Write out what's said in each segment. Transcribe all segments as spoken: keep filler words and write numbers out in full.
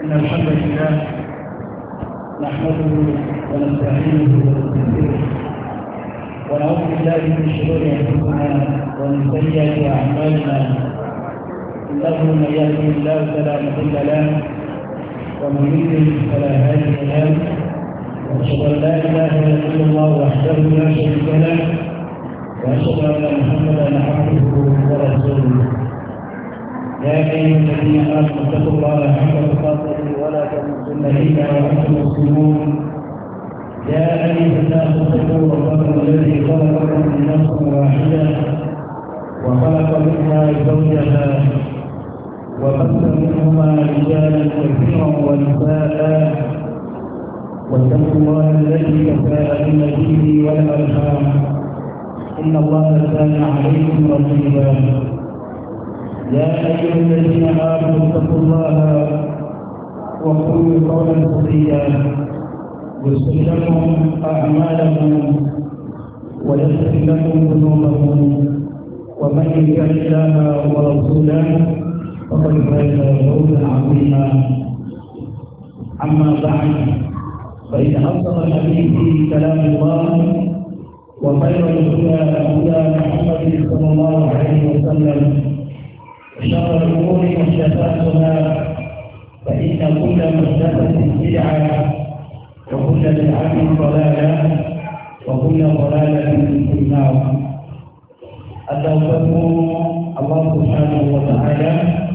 إن الحمد لله نحمده ونستعينه ونستغفره ونعوذ بالله من شرور أنفسنا ومن سيئات أعمالنا إنه من يهده الله فلا مضل له ومن يضلل فلا هادي له وأشهد أن لا إله إلا الله وحده لا شريك له وأشهد أن محمدا عبده ورسوله يا أيها الذين آمنوا اتقوا الله حق تقاته ولا تموتن إلا وأنتم مسلمون يا أيها الناس اتقوا ربكم الذي خلقكم من نفس واحدة وخلق منها زوجها وبث منهما رجالا كثيرا ونساء واتقوا الله الذي تساءلون به والأرحام إن الله كان عليكم رقيبا يا أيها الذين آمنوا اتقوا الله وقولوا قولا سديدا يصلح لكم أعمالكم ويغفر لكم ذنوبكم ومن يطع الله ورسوله فقد فاز فوزا عظيما أما بعد فإن أصدق الحديث كلام الله وخير الهدى هدى محمد صلى الله عليه وسلم وشر الأمور محدثاتها فإن كل محدثة بدعة وكل بدعة ضلالة وكل ضلالة في النار. أتوفى الله سبحانه وتعالى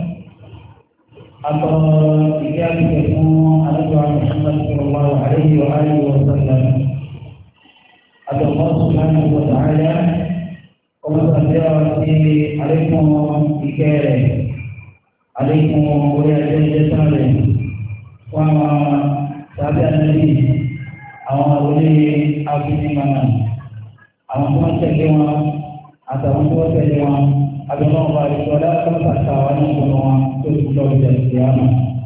أقرأ إجابة على محمد صلى الله عليه وآله وسلم. أدعو الله سبحانه وتعالى ومسألة عليكم إكارة عليكم وليا جسالة وما تابع النبي أو أولي أبني منا أو ما تجوا أو ما تجوا أدعو الله بارك ولا كمسا وانا كنوا تقول جسيانا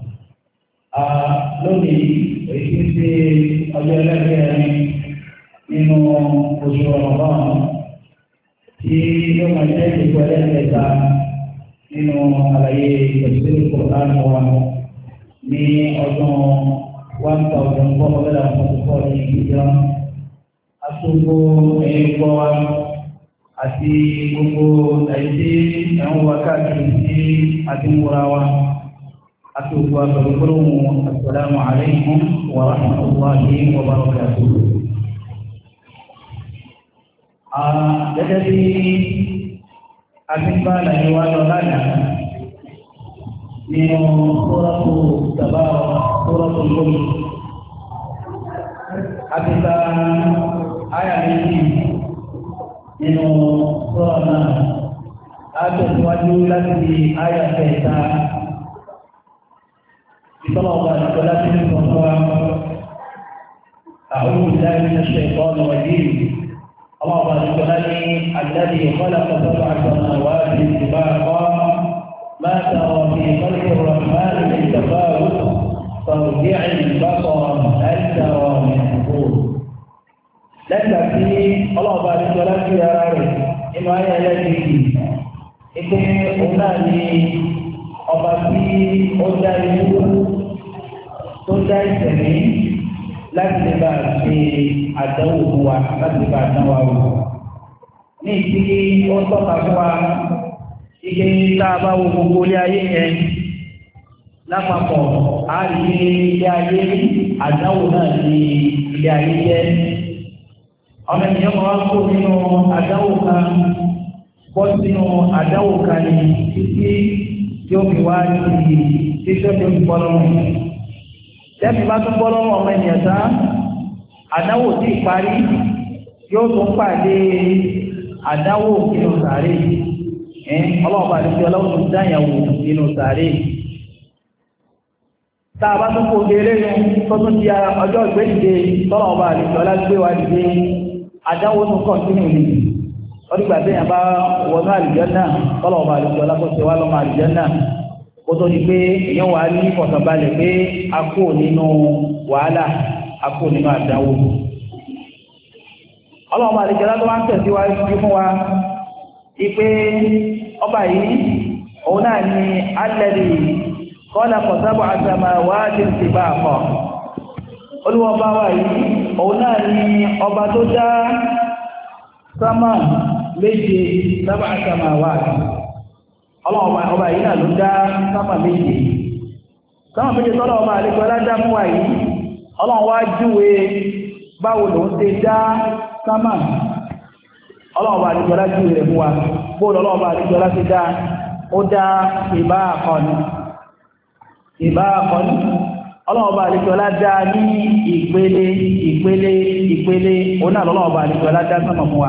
لوني إكتي أجل كياني nínú oṣù Ramadan tí yóò máa jẹ́ ìpínlẹ̀ kẹta nínú àlàyé ìpèsè Qur'an wa ní ọdún one thousand four hundred and forty four ní ìjọ àtúgbò ẹ̀yìnkọ́ wa àti gbogbo ẹ̀yìn ẹ̀wọ̀n wa káàkiri sí àdínwúra wa àtúgbò àgbẹ̀gbẹ̀rún assalamu alaykum wa rahmatullahi wa barakatuh. Gẹ́gẹ́ bí agbègbè àlàyé wa lọ lánàá nínú Suratu Tabara Suratul Mulk agbègbè àyà méjì nínú sura náà a tẹ̀síwájú láti di àyà kẹta ìtọ́lọ̀ ọba àti láti ní sọ̀tọ́ wa a'udhu billahi minash shaytanir rajim. الله الذي الذي خلق سبع سماوات طباقا ما ترى في خلق الرحمن من تفاوت فارجع البصر هل ترى من فطور. لك في الله بارك لك يا رب إما يلدي إكن أولاني أبتي أولاني أولاني láti lè bá a ṣe àdánwò fún wa láti lè bá a dánwò àwọn. Ní ìdí ó tọ́ka fún wa ike tá a bá wo gbogbo ilé ayé yẹn lápapọ̀ á rí ilé ayé àdánwò náà ní ilé ayé jẹ́. Ọmọ ènìyàn máa wá kó nínú àdánwò kan bọ́ sínú àdánwò kan ní títí tí ó fi wá sí títí ó fi bọ́ lọ́wọ́. Tẹ́bí bá tún bọ́ lọ́wọ́ ọmọ ènìyàn tán, àdáwò tí ìparí yóò tún pàdé àdáwò nínú sàárè. Ọlọ́ọ̀bá àti ọlọ́wọ́ tún dáyàwó nínú sàárè. Tá a bá tún kó gẹ́rẹ́ yẹn tó tún di ọjọ́ ìgbédìde tọ́lọ̀ọ̀bá àti ọlá gbé wa dìde, àdáwò tún kọ̀ sínú ìlú. Ọdígbà téèyàn bá wọnú àlùjánnà tọ́lọ̀ọ̀bá àti ọlá kó ṣe wá lọ́mọ àlùjánnà. Kótó di pé èèyàn wà ní ìfọ̀kànbalẹ̀ pé a kó nínú wàhálà a kó nínú àdánwò. Ọlọ́run àlejò tó wá ń tẹ̀síwájú fún wa ipe ọba yìí òun náà ni alẹ́lì khalaqa sab'a samawati tibaqa olúwọba wa yìí òun náà ni ọba tó dá sámà méje sab'a samawati ọlọ́ọ̀bá ọba yìí náà ló dá sámà méje sámà méje tọ́lọ̀ ọba àlejò aládá fún wa yìí ọlọ́run wá júwe báwo ló ń ṣe dá sámà ọlọ́run ọba àlejò alá júwe rẹ̀ fún wa bóòlù ọlọ́run ọba àlejò alá ti dá ó dá ìbáàkọ́n ìbáàkọ́n ọlọ́run ọba àlejò alá dá ní ìpele ìpele ìpele òun náà lọ́lọ́run ọba àlejò alá dá sámà fún wa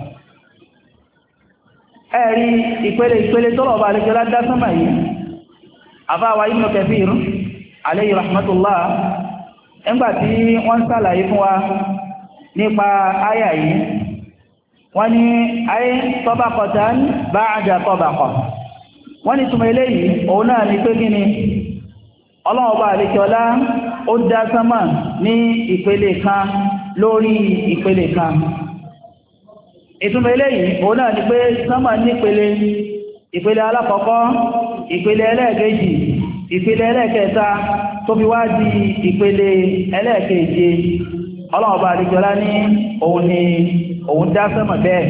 ẹ̀rí ìpele ìpele tọ́lọ̀ ọba àlejò alá dá sámà yìí àfáwà Ibn Kathir alayhi rahmatullah ẹgbàtí wọ́n sàlàyé fún wa nípa àyà yìí wọ́n ní ayé tabaqatan ba'da tabaqa wọ́n ní túnmọ̀ eléyìí òun náà ní pé gíní Ọlọ́run Ọba àlejò ọlá ó dá sánmà ní ìpele kan lórí ìpele kan ìtúnmọ̀ eléyìí òun náà ní pé sánmà ní ìpele ìpele alákọ̀ọ́kọ́ ìpele ẹlẹ́ẹ̀kejì ìpele ẹlẹ́ẹ̀kẹta tó fi wá di ìpele ẹlẹ́ẹ̀keje Ọlọ́run Ọba àlejò ọlá ní òun ni òun dá sánmà bẹ́ẹ̀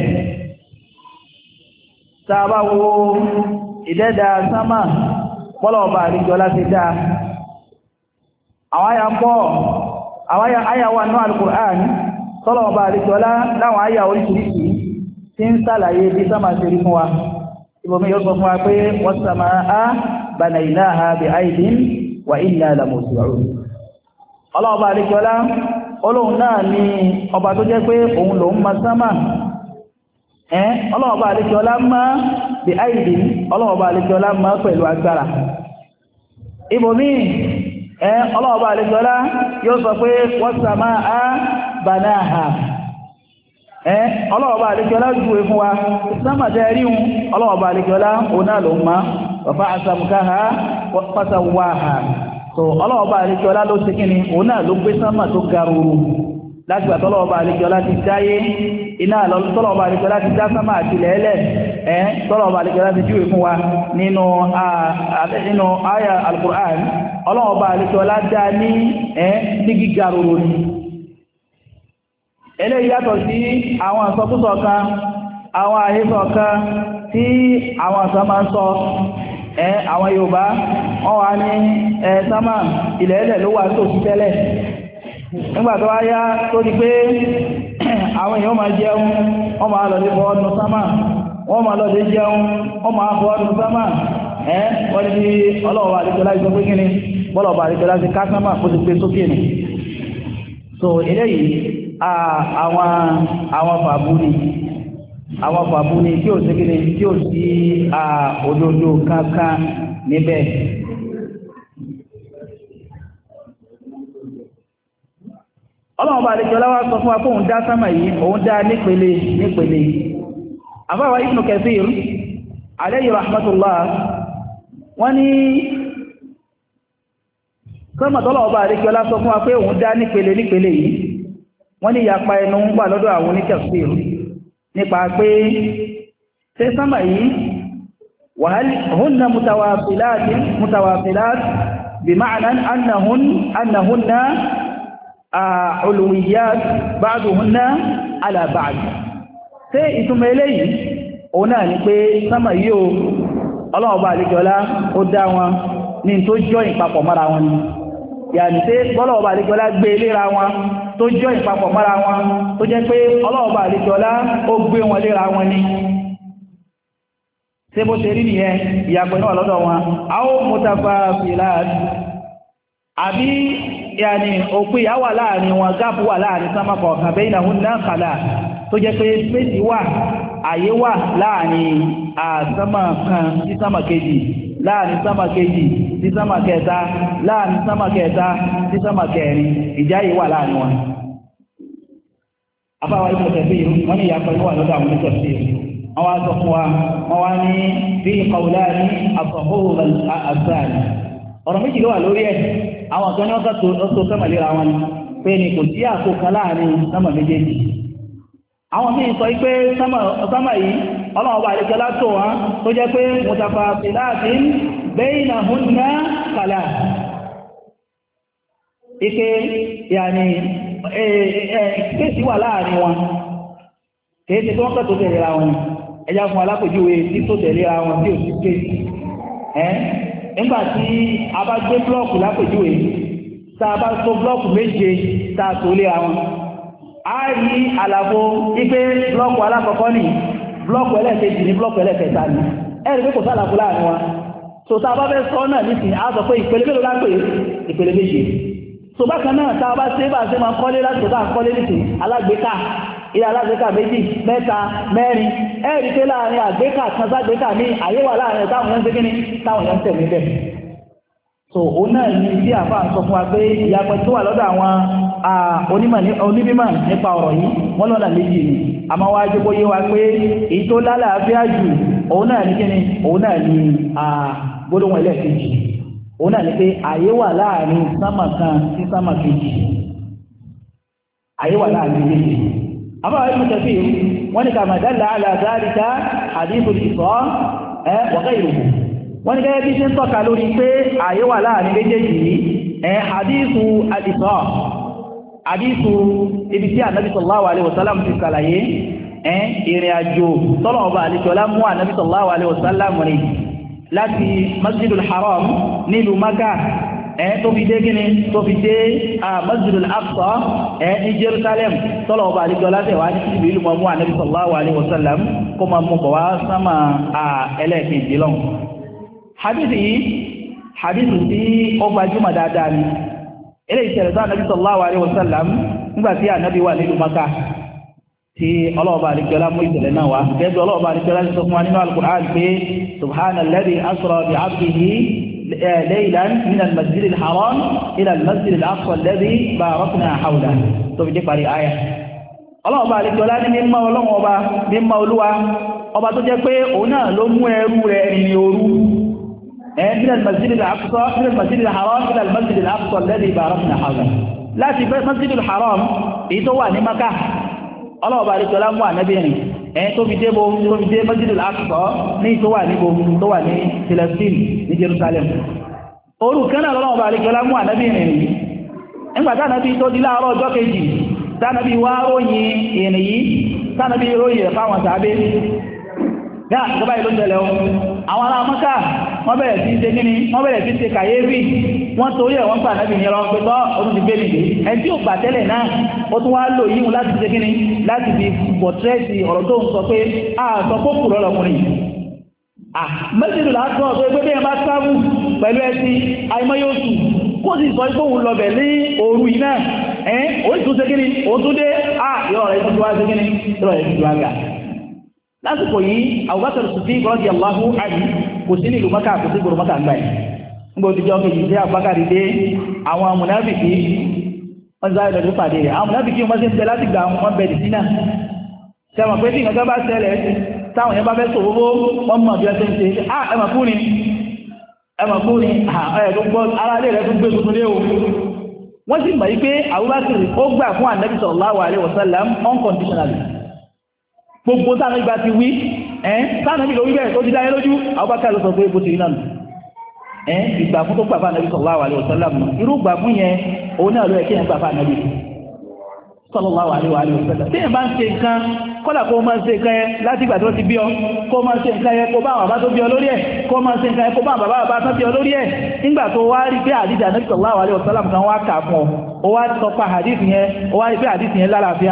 tàbá wo ìdẹ́dà sánmà bọ́lọ̀ ọba àríjọ láti dá àwọn àyà pọ̀ àwọn àyà wà náà Al-Qur'an tọ́lọ̀ ọba àríjọ láwọn àyà oríṣiríṣi tí ń sàlàyé bí sánmà ṣe rí fún wa ibòmí yóò sọ fún wa pé was-samā'a banaynáhā bi-'aydin wa innā lamūsī'ūn ọlọ́ọba àríjọ lá olóhun náà ni ọba tó jẹ́ pé òun lòun ma sánmà ẹ́n ọlọ́ọ̀bá àlejọ́lá máa bí àìdí ọlọ́ọ̀bá àlejọ́lá máa pẹ̀lú agbára ibòmí ẹ́n ọlọ́ọ̀bá àlejọ́lá yóò sọ pé was-samā'a banāhā ẹ́n ọlọ́ọ̀bá àlejọ́lá júwe fún wa sánmà tẹ́ ríhun ọlọ́ọ̀bá àlejọ́lá òun náà lòun máa wa rafa'a samkaha fa sawwaha so ọlọ́ọ̀bá àríkíọlá ló ṣe kíni òun náà ló gbé sánmà tó garuru láti gbà tọ́lọ́ọ̀bá àríkíọlá ti dáyé iná tọ́lọ́ọ̀bá àríkíọlá ti dá sánmà àti lẹ́ẹ̀lẹ̀ ẹ́ tọ́lọ́ọ̀bá àríkíọlá ti júwe fún wa nínú nínú àyà al-Qur'an ọlọ́ọ̀bá àríkíọlá dá ní ẹ́ ní gígaruru ni eléyìí yàtọ̀ sí àwọn àsọkúsọ kan àwọn àhesọ kan tí àwọn àsọ máa ń sọ ẹ àwọn Yorùbá wọ́n wá ní ẹ sámà ilẹ̀ ẹlẹ̀ ló wà tó sí tẹ́lẹ̀ nígbàtí wá yá tó di pé àwọn èèyàn máa jẹun wọ́n máa lọ sí fọ́ ọdún sámà wọ́n máa lọ sí jẹun wọ́n máa fọ́ ọdún sámà ẹ wọ́n ní bí ọlọ́ọ̀bà àríkọlá sọ pé kíni bọ́lọ̀ọ̀bà àríkọlá ti ká sámà kó ti pé sókè nì so eléyìí àwọn àwọn fàbú ni àwọn fàbú ni tí ò sí kíni tí ò sí òdodo kankan níbẹ̀ ọlọ́run bá àdéjọ́ láwá sọ fún wa fóun dá sámà yìí òun dá nípele nípele àfáwà Ibn Kathir alayhi rahmatullah wọ́n ní sọ́mà tọ́lọ́run bá àdéjọ́ lá sọ fún wa pé òun dá nípele nípele yìí wọ́n ní ìyapa ẹnu ń wà lọ́dọ̀ àwọn onítafsir nípa pé ṣé sámà yìí wàhálì hunna mutawasilat mutawasilat bima'na annahun annahunna ulwiyat ba'duhunna ala ba'd ṣé ìtumọ̀ eléyìí òun náà ni pé sámà yìí o Ọlọ́run bá àlejọ́lá ó dá wọn ní tó jọ ìpapọ̀ mọ́ra wọn ni yàní pé Ọlọ́run bá àlejọ́lá gbé léra wọn tó jọ ìpapọ̀ mọ́ra wọn tó jẹ́ pé Ọlọ́run bá àlejọ́lá ó gbé wọn léra wọn ni ṣé bó ṣe rí nìyẹn ìyàpẹ̀ náà lọ́dọ̀ wọn aw mutafafilat àbí yàní òpin ìyá wà láàrin wọn gáàpù wà láàrin sámà kọ̀ọ̀kan baynahunna khala tó jẹ́ pé spéṣì wà àyè wà láàrin àsámà kan sí sámà kejì láàrin sámà kejì sí sámà kẹta láàrin sámà kẹta sí sámà kẹrin ìjáyè wà láàrin wọn afáwà Ibn Kathir wọ́n ní ìyàpẹ̀ wà lọ́dọ̀ àwọn onítafsir wọ́n wá sọ fún wa wọ́n wá ní bí qawlani as-sahih al-thani ọ̀rọ̀ méjì ló wà lórí ẹ̀ àwọn kan ní wọ́n tó sẹ́mà lera wọn pé ní kò sí àkókò láàrin sámà méjèèjì àwọn míì sọ pé sámà yìí Ọlọ́run bá àlejò látò wọn tó jẹ́ pé mutafasilatin baynahunna kala ike yàní kéèsì wà láàrin wọn kéèsì tó wọ́n kẹ́ tó tẹ̀lé ra wọn ẹjá fún alápòjúwe tí tó tẹ̀lé ra wọn tí ò sí kéèsì ẹ́ nígbàtí a bá gbé blọ́ọ̀kù lápòjúwe tá a bá tó blọ́ọ̀kù méje tá a tó lé ra wọn a rí àlàfo ipé blọ́ọ̀kù alákọ̀ọ́kọ́ ní blọ́ọ̀kù ẹlẹ́ẹ̀kejì ní blọ́ọ̀kù ẹlẹ́ẹ̀kẹta ní ẹ̀rí pé kò sálàfo láàrin wọn so tá a bá fẹ́ sọ náà nísìn a sọ pé ìpele mélòó lápè ìpele méje so bákan náà tá a bá ṣe bá ṣe máa kọ́lé láti tó tá a kọ́lé nísìn alágbèéká ilé alágbèéká méjì mẹ́ta mẹ́rin ẹ̀rí pé láàrin àgbéká kan ságbéká ní àyè wà láàrin táwọn yẹn ń ṣe kíní táwọn yẹn ń tẹ̀lé bẹ́ẹ̀ so òun náà ní tí àfáà ń sọ fún wa pé ìyàpẹ̀ tó wà lọ́dọ̀ àwọn onímọ̀ nípa ọ̀rọ̀ yìí wọ́n lọ́nà méjì ni a máa wá jẹ́ kó yé wa pé èyí tó lálàáfíà jù òun náà ní kíni òun náà ní gbólóhùn ẹlẹ́ẹ̀kejì òun náà ní pé àyè wà láàrin sámà kan sí sámà kejì àyè wà láàrin méjì àbáwá ibùdó tẹ̀sí wọ́n ní kama dalla ala dhalika hadithul Isra wa ghayruhu wọ́n ní gẹ́gẹ́ bí ṣe ń tọ́ka lórí pé àyè wà láàrin méjèèjì yìí ẹ̀ hadithu al-Isra hadithu ibi tí ànábì sallallahu alaihi wasallam ti kàlàyé ẹ̀ ìrìn àjò tọ́lọ̀ ọba àlejòlá mú ànábì sallallahu alaihi wasallam rìn láti masjidul haram nílùú Mákà ẹ̀ tó fi dé gíní tó fi dé masjidul aqsa ẹ̀ ní Jerusalem tọ́lọ̀ ọba àlejòlá tẹ̀ wá ní kíbi ìlú mọ́ mú ànábì sallallahu alaihi wasallam kó máa mú bọ̀ wá sámà ẹlẹ́ẹ̀kejì lọ́hùn hadithi yìí hadithi tí ó gbajúmọ̀ dáadáa ni ilé ìṣẹ̀lẹ̀ tó ànábì sallallahu alaihi wasallam nígbàtí ànábì wà nílùú Mákà tí ọlọ́ọ̀bá àríkẹ́lá mú ìṣẹ̀lẹ̀ náà wá gẹ́gẹ́ ọlọ́ọ̀bá àríkẹ́lá sọ fún wa nínú al-Qur'an pé subhanalladhi asra bi 'abdihi laylan min al-masjid al-haram ila al-masjid al-aqsa alladhi barakna hawlahu tó fi dé parí àyà ọlọ́ọ̀bá àríkẹ́lá ní mímọ́ ọlọ́ọ̀bá mímọ́ olúwa ọba tó jẹ́ pé òun náà ló mú ẹrú rẹ̀ rìn òru من المسجد الأقصى من المسجد الحرام إلى المسجد الأقصى الذي باركنا حوله لا في المسجد الحرام يتوى نمكة الله بارك له ونبيني ẹ̀yìn tó fi dé bó tó fi dé Masjid al-Aqsa ní tó wà níbo tó wà ní Palestine ní Jerusalem orú kanáà lọ́wọ́ bá rí kọlá mú ànábì ìrìn yìí nígbàtá ànábì tó di láàárọ̀ ọjọ́ kejì tánàbí wá ròyìn ìrìn yìí tánàbí ròyìn rẹ̀ fáwọn sàábé yá ìjọba ìlú tẹ̀lẹ̀ o àwọn ará Mákà wọ́n bẹ̀rẹ̀ sí ṣe gíní wọ́n bẹ̀rẹ̀ sí ṣe kàyéfì wọ́n torí ẹ̀ wọ́n pàdánù ní ọ̀rọ̀ pẹ̀tọ́ ọdún ti gbé nìdí ẹni tí ó gbà tẹ́lẹ̀ náà ó tún wá lò yíhun láti ṣe gíní láti fi bọ̀tírẹ́sì ọ̀rọ̀ tó ń sọ pé a sọ kó kùrọ̀ lọkùnrin mẹ́sìlú látọ̀ tó ẹgbẹ́ bẹ́ẹ̀ bá sáàbù pẹ̀lú ẹsí àìmọ́yóòsù kó sì sọ ipò òun lọbẹ̀ ní òru iná ẹ́ òun tún ṣe gíní òun tún dé à yọ ọ̀rẹ́ tó wá ṣe gíní yọ ọ̀rẹ́ tó wá gà lásìkò yìí Abubakar Siddiq radiyallahu anhu kò sí nílùú Mákà kò sí gbòrò Mákà ń gbà ẹ̀ nígbà òtijọ́ kejì sí Abubakar dé àwọn amúnábìkì wọ́n sáré lọ́dún pàdé rẹ̀ àwọn amúnábìkì wọ́n ṣe ń bẹ láti gbà wọn bẹ̀ dì sínà sẹ́wọ̀n pé tí nǹkan bá ṣẹlẹ̀ táwọn yẹn bá fẹ́ sọ owó wọ́n mọ̀ bí ẹ ṣe ń ṣe ah ẹmà fún ni ẹmà fún ni ẹ̀ tó gbọ́ ara lè rẹ̀ tó gbé tuntun lé o wọ́n sì mọ̀ yí pé Abubakar ó gbà fún Ànábì sallallahu alaihi wasallam unconditionally gbogbo sáàrùn ìgbà ti wí ẹ́n sáàrùn ìlò wíbẹ̀ tó ti dáyé lójú Abubakar ló sọ pé bó ti rí náà ẹ́n ìgbà fún tó gbà fún Ànábì sallallahu alaihi wasallam irú gbà fún yẹn òun náà ló yẹ kí ẹ gbà fún Ànábì sallallahu alaihi wasallam tí ẹ bá ń ṣe nǹkan kọ́lá kó máa ṣe nǹkan yẹn láti ìgbà tó ti bí ọ kó máa ṣe nǹkan yẹn kó bá àwọn bàbá tó bí ọ lórí ẹ̀ kó máa ṣe nǹkan yẹn kó bá àwọn bàbá bàbá tó bí ọ lórí ẹ̀ nígbà tó wá rí pé àdídì Ànábì sallallahu alaihi wasallam kan wá kà fún ọ ó wá sọ pa àdídì yẹn ó wá rí pé àdídì yẹn lálàáfíà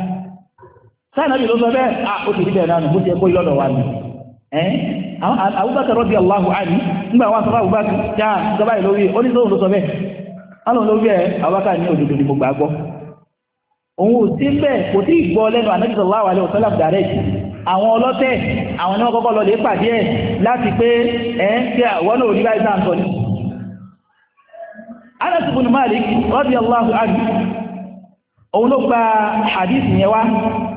sáànàbí ló sọ bẹ́ẹ̀ ó ti rí bẹ́ẹ̀ náà bó ti ẹkọ́ ìlọ́dọ̀ wà ní ẹ́ Abubakar radiyallahu anhu nígbà wọn sọ fún Abubakar já ìjọba ìlórí oníṣòwò ló sọ bẹ́ẹ̀ alóhun lórí ẹ̀ Abubakar ní òdodo ni mo gbàgbọ́ òun ò sí bẹ́ẹ̀ kò tí ì gbọ́ lẹ́nu Ànábì sallallahu alaihi wasallam direct àwọn ọlọ́tẹ̀ àwọn ní wọ́n kọ́kọ́ lọ lè pàdé ẹ̀ láti pé ẹ̀ ń tẹ́ àwọn náà rí báyìí sáà ní Anas ibn Malik radiyallahu anhu òun ló gba hadith yẹn wá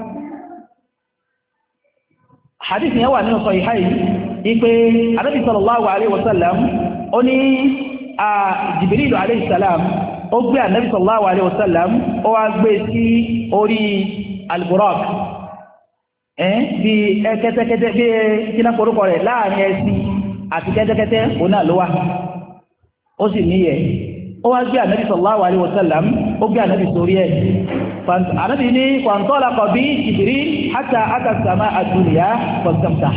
hadith yẹn wà nínú Sahihayn ipe Ànábì sallallahu alaihi wasallam ó ní a Jibril alaihi salam ó gbé Ànábì sallallahu alaihi wasallam ó wá gbé sí orí al-Buraq eh bí kẹ́tẹ́kẹ́tẹ́ bí kina korúkọ rẹ̀ láàrin ẹṣin àti kẹ́tẹ́kẹ́tẹ́ òun náà ló wà ó sì níyẹ̀ ó wá gbé ànábì sallallahu alaihi wasallam ó gbé ànábì sórí ẹ̀ ànábì ní fantalaqa bí Jibril hatta ata as-samaa ad-dunya fastamtah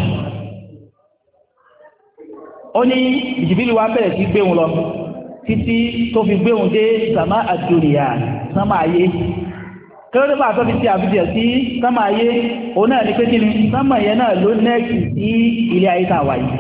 ó ní Jibril wá bẹ̀rẹ̀ sí gbé wọn lọ títí tó fi gbé wọn dé samaa ad-dunya sánmà ayé kí ló dé bá tó fi ti àbújẹ̀ sí sánmà ayé òun náà ní pé kí ni sánmà yẹn náà ló nẹ́ẹ̀kì sí ilé ayé tàwa yìí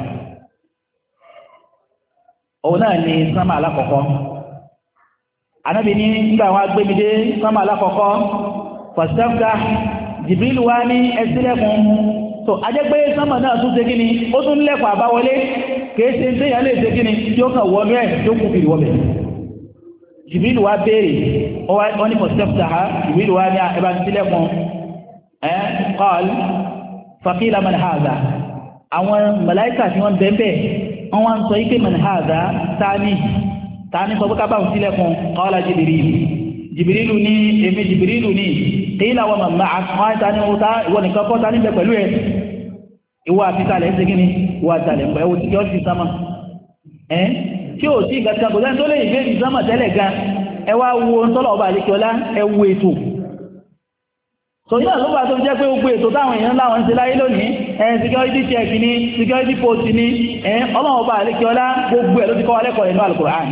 òun náà ní sánmà alákọ̀ọ́kọ́ Ànábì ní nígbà wọn agbébidé sánmà alákọ̀ọ́kọ́ fọ̀sẹ́fà Jibril wá ní ẹsílẹ̀kùn tó ajẹ́gbé sánmà náà tún ṣe kí ni ó tún lẹ́kọ̀ọ́ àbáwọlé kìí ṣe tí èèyàn lè ṣe kí ni tí ó kàn wọnú ẹ̀ tó kù fìdí wọ́bẹ̀ Jibril wá béèrè wọ́n ní fọ̀sẹ́fà Jibril wá ní ẹbá ń sílẹ̀kùn ẹ́ qal faqila man hadha àwọn màláíkà tí wọ́n bẹ́ẹ̀ wọ́n wá ń sọ ike man hadha tani tani sọ pé kábà ń sílẹ̀kùn qala Jibril Jibril ní èmi Jibril ní qila wa man ma'ak wọ́n tani wọ́n ta ìwọ nìkan kọ́ tani bẹ pẹ̀lú ẹ̀ ìwọ àfisàlẹ̀ ẹ̀ṣẹ́ gíní ìwọ àtàlẹ̀ pẹ̀lú tí ó ti sáma ẹ́ tí ó sí ìgbàkan kò sẹ́ni tó lè ìgbé ìsámà tẹ́lẹ̀ gan ẹ wá wo ń tọ́lọ̀ ọba àríkíọlá ẹ wo ètò so ní àlọ́gbà tó jẹ́ pé gbogbo ètò táwọn èèyàn láwọn ń ṣe láyé lónìí ẹ̀ security check ní security post ní ẹ̀ ọlọ́run ọba àríkíọlá gbogbo ẹ̀ ló ti kọ́ alẹ́kọ̀ọ́ ẹ̀nú Al-Qur'an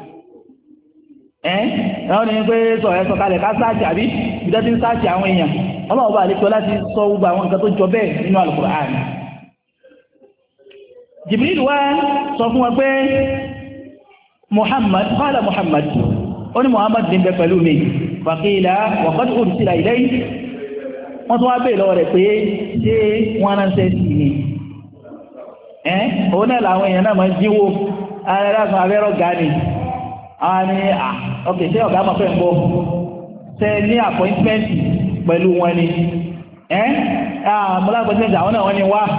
ẹ̀ ẹ̀wọ́n ni pé sọ ẹ̀ sọ̀kalẹ̀ ká sáàtì àbí ìjọ tí ń sáàtì àwọn èèyàn ọlọ́run ọba àríkíọlá ti sọ gbogbo àwọn nǹkan tó jọ bẹ́ẹ̀ nínú Al-Qur'an Jibril wá sọ fún wọn pé Muhammad qala Muhammad ó ní Muhammad ní bẹ pẹ̀lú mi faqila wa qad ursila ilayhi wọ́n tún wá bèèrè lọ́wọ́ rẹ̀ pé ṣé wọ́n ránṣẹ́ sí ni ẹ́ òun náà làwọn èèyàn náà máa ń jíwó arẹ́rẹ́sùn abẹ́rọ̀ gani àwọn ni à ok ṣé ọ̀gá máa fẹ́ ń bọ́ ṣe ní appointment pẹ̀lú wọn ni ẹ́ àmúlá appointment àwọn náà wọ́n ni wá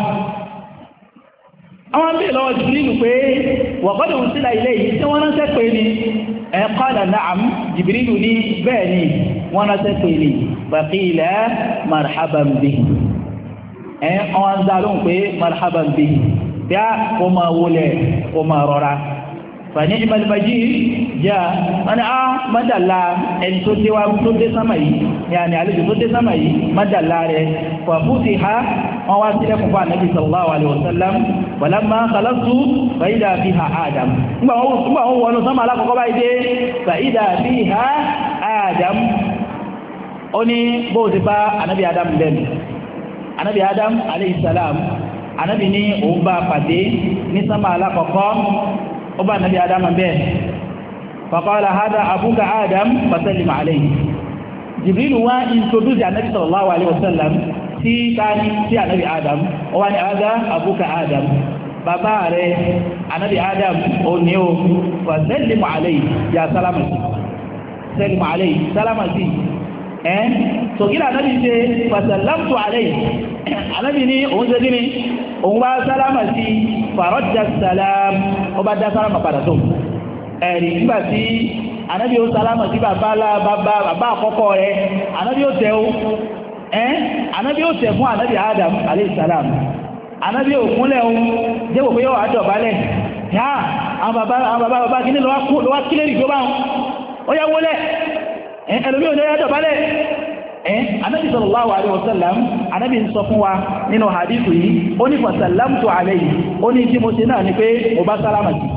àwọn bèèrè lọ́wọ́ Jibrilu pé wọ̀kọ́dù sílá ilé yìí tí wọ́n ránṣẹ́ pé ni ẹ qala na'am Jibrilu ní bẹ́ẹ̀ ni wọ́n ránṣẹ́ pé ni faqila marhaban bihi ẹ wọ́n ń dárún pé marhaban bihi bí a kò máa wọlé kò máa rọra fa ni'mal majid já wọ́n ni a mọ́dàlá ẹni tó dé wá tó dé sámà yìí yàní àlejò tó dé sámà yìí mọ́dàlá rẹ̀ fa futiha wọ́n wá sílẹ̀ fún fún ànábì sallallahu alaihi wasallam walamma khalaqtu fa idha fiha Adam nígbà wọ́n wọ́n sánmà alákọ̀ọ́kọ́ báyìí dé fa idha fiha Adam ó ní bó ti bá ànábì Adam lẹ́nu ànábì Adam alayhi salam ànábì ní òun bá pàdé ní sánmà alákọ̀ọ́kọ́ ó bá ànábì Adam bẹ́ẹ̀ fa qala hadha abuka Adam fasallim alayhi Jibril wá introduce ànábì sallallahu alaihi wasallam tí káàní tí ànábì Adam ó wá ní àádá àbúkà Adam bàbá rẹ̀ ànábì Adam ó ní ó wà sẹ́lìmù àlẹ́yìn ya sálámàtí sẹ́lìmù àlẹ́yìn sálámàtí ẹ́ so kí ànábì ṣe fàṣàlámtù àlẹ́yìn ànábì ní òun ṣe gíní òun bá sálámàtí fàrọ́jà sálám ó bá dá sálámà padà tó ẹ̀rì nígbà tí ànábì ó sálámàtí bàbá àkọ́kọ́ rẹ̀ ànábì ó tẹ́ ẹ́n anábí ó tẹ̀ fún anábí Adam aléìsàlám anábí ò kúnlẹ̀ ohun jẹ́wò pé yóò wà dọ̀bálẹ̀ yá àwọn bàbá bàbá kí ní lọ́wọ́ kílẹ̀ rí gbọ́bá ó yá wólẹ̀ ẹlòmí ò lẹ́yà dọ̀bálẹ̀ ẹ́n anábí sallallahu alaihi wasallam anábí ń sọ fún wa nínú hadithu yìí ó ní fasallamtu alayhi ó ní tí mo ṣe náà ni pé mo bá sálámà sí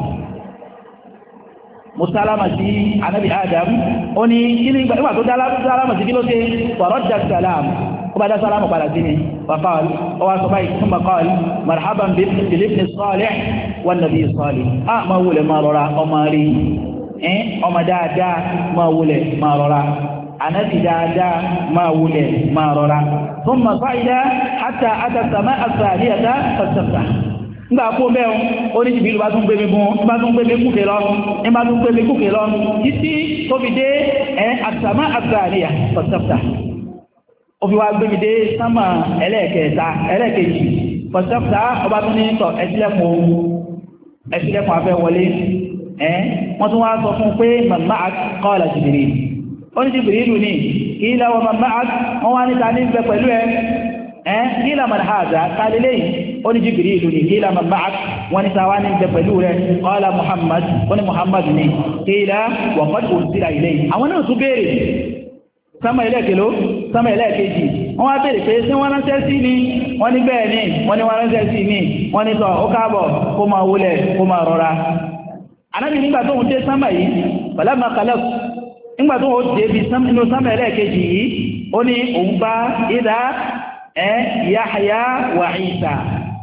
musalama sí anabi Adam ó ní kíní ìgbà tó dá sálámà sí kí ló ṣe faradda salam ó bá dá sálámà padà sí ni faqal ó wá sọ báyìí fún baqal marhaban bil ibn salih wan nabi salih a ma wulẹ̀ ma rọra ọmọ rí ẹ́ ọmọ dáadáa ma wulẹ̀ ma rọra anabi dáadáa ma wulẹ̀ ma rọra thumma sa'ida hatta ata samaa as-saniyata fastabtah nígbà kó mẹ́un ó ní Jibril bá tún gbé mi gún bá tún gbé mi kúkè lọ ní bá tún gbé mi kúkè lọ títí tó fi dé ẹ̀ àtàmà àgbàríyà pọ̀tẹ́pta ó fi wá gbé mi dé sámà ẹlẹ́ẹ̀kẹta ẹlẹ́ẹ̀kejì pọ̀tẹ́pta ọba tún ní tọ̀ ẹ̀sílẹ̀kùn ẹ̀sílẹ̀kùn afẹ́ wọlé ẹ̀ wọ́n tún wá sọ fún pé màmá qala Jibril ó ní Jibril ní kí ilẹ̀ wọ màmá wọ́n wá ní ta ní bẹ pẹ̀lú ẹ ẹ̀ kí ilẹ̀ màdà ó ní Jibril ní qila man ma'ak wọ́n ní sáwá ní bẹ pẹ̀lú rẹ̀ qala Muhammad wọ́n ní Muhammad ní qila wa qad ursila ilayhi àwọn náà tún béèrè sámà ẹlẹ́kẹ̀ló sámà ẹlẹ́kẹ̀jì wọ́n wá béèrè pé sí wọ́n ránṣẹ́ sí ní wọ́n ní bẹ́ẹ̀ ní wọ́n ní wọ́n ránṣẹ́ sí ní wọ́n ní sọ ó káàbọ̀ kó máa wúlẹ̀ kó máa rọra anábì nígbà tó ń dé sámà yìí falamma khalaq nígbà tó ń dé bí inú sámà ẹlẹ́kẹ̀jì yìí ó ní òun bá ìdá ẹ Yahya wa Isa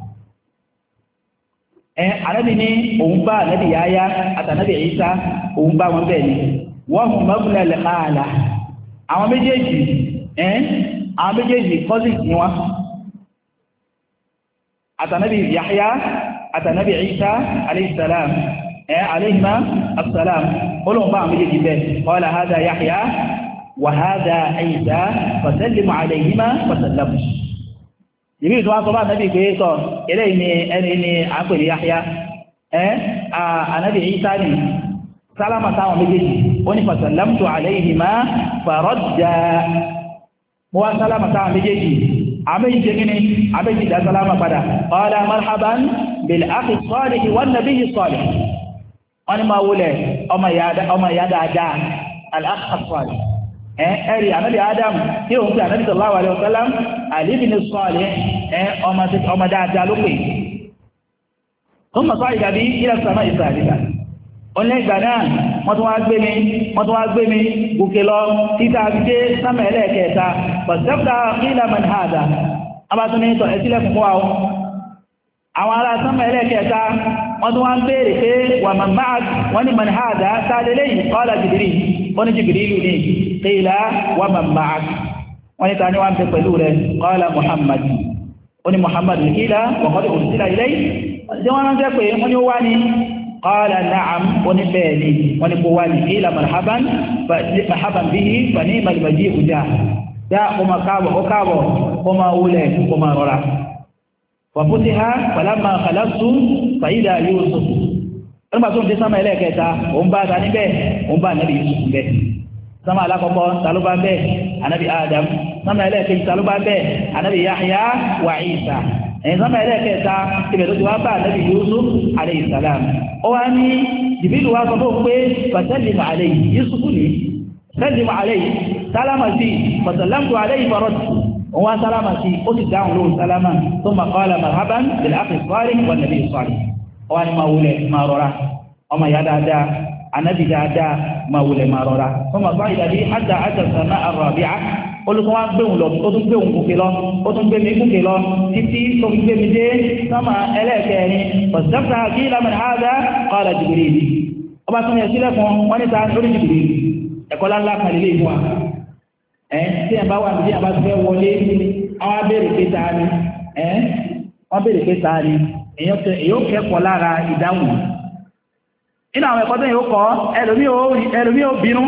ẹ anábì ní òun bá anábì Yahya àtànábì Isa òun bá wọn bẹ́ẹ̀ ni wọ́n mú mọ́bùnà lẹ́kàálà àwọn méjèèjì ẹ́n àwọn méjèèjì cousins ni wọ́n àtànábì Yahya àtànábì Isa alayhisalam ẹ́ alayhima assalam olóhùn bá àwọn méjèèjì bẹ́ẹ̀ qala hadha Yahya wa hadha Isa fasallimu alayhima fasallamu ìbí ìtún wá sọ bá ànábì pé sọ eléyìí ni ẹni ni à ń pè ní Yahya ẹ́ ànábì Isa ni sálámà táwọn méjèèjì ó ní fasallamtu alayhima faradda mo wá sálámà táwọn méjèèjì àméjì jẹ́ gíní àméjì dá sálámà padà qala marhaban bil akhi salih wan nabiy salih wọ́n ni máa wulẹ̀ ọmọ ìyá dáadáa al-akh salih ẹ̀rí ànábì adam tí òun pè ànábì sallallahu alaihi wasallam alibin salih ọmọ dáadáa ló pè thumma sa'ida bi ila as-sama'i as-sadisa ọ̀nà ìgbà náà wọ́n tún wá gbé mi wọ́n tún wá gbé mi gòkè lọ títà gbé sámà ẹlẹ́ẹ̀kẹta pọ̀sẹ́pùtà qila man hadha abátún ní ìtọ̀ ẹ̀sílẹ̀ fún wa àwọn ará sámà ẹlẹ́ẹ̀kẹta wọ́n tún wá ń béèrè pé wà man ma'ak wọ́n ní man hadha sáadé lẹ́yìn qala Jibril ó ní Jibril ní qila wà man ma'ak wọ́n ní ta ní wọ́n ń bẹ pẹ̀lú rẹ̀ qala Muhammad ó ní Muhammad qila wa qad ursila ilayhi wọ́n ránṣẹ́ pé wọ́n ní ó wá ní قال نعم ونبالي ونبواني إلى مرحبا مرحبا به فنيم المجيء جاء جاء وما كابو وكابو وما أولي وما ررع وفتح فلما خلصت فإذا يوسف لما كنت سمع إليك إتا ومبا ثاني به ومبا نبي يوسف به سمع لك طالبا به النبي آدم سمع إليك طالبا به النبي يحيى وعيسى ẹ̀yìn sọ́mọ̀ ẹlẹ́ẹ̀kẹta ibẹ̀ tó ti wá bá Ànábì Yusuf alayhi salam ó wá ní Jibrilu wá sọ fún pé fasallimu alayhi Yusuf ní sallimu alayhi sálámà sí fasallamtu alayhi farọ́tù òun wá sálámà sí ó sì dáhùn lóhùn sálámà thumma qala marhaban bil akhi salih wan nabi salih ó wá ní máa wulẹ̀ máa rọra ọmọ ìyá dáadáa Ànábì dáadáa máa wulẹ̀ máa rọra thumma sa'ida bi hatta ata as-sama'a ar-rabi'a olùkọ́ wá gbéhùn lọ ó tún gbéhùn gòkè lọ ó tún gbé mi gòkè lọ títí tó fi gbé mi dé sánmà ẹlẹ́ẹ̀kẹrin ọ̀sẹ̀fà kí lámìn àádá qala Jibril ọba tún yẹ sílẹ̀ fún wọn níta lórí Jibril ẹ̀kọ́ láńlá kan lè fún wa ẹ̀ tí ẹ̀ bá wà ní àbá ti fẹ́ wọlé àwọn abéèrè pé ta ni ẹ̀ wọ́n béèrè pé ta ni èyí ó kẹ́kọ̀ọ́ lára ìdáhùn nínú àwọn ẹ̀kọ́ tó yẹ ó kọ́ ẹlòmí ó bínú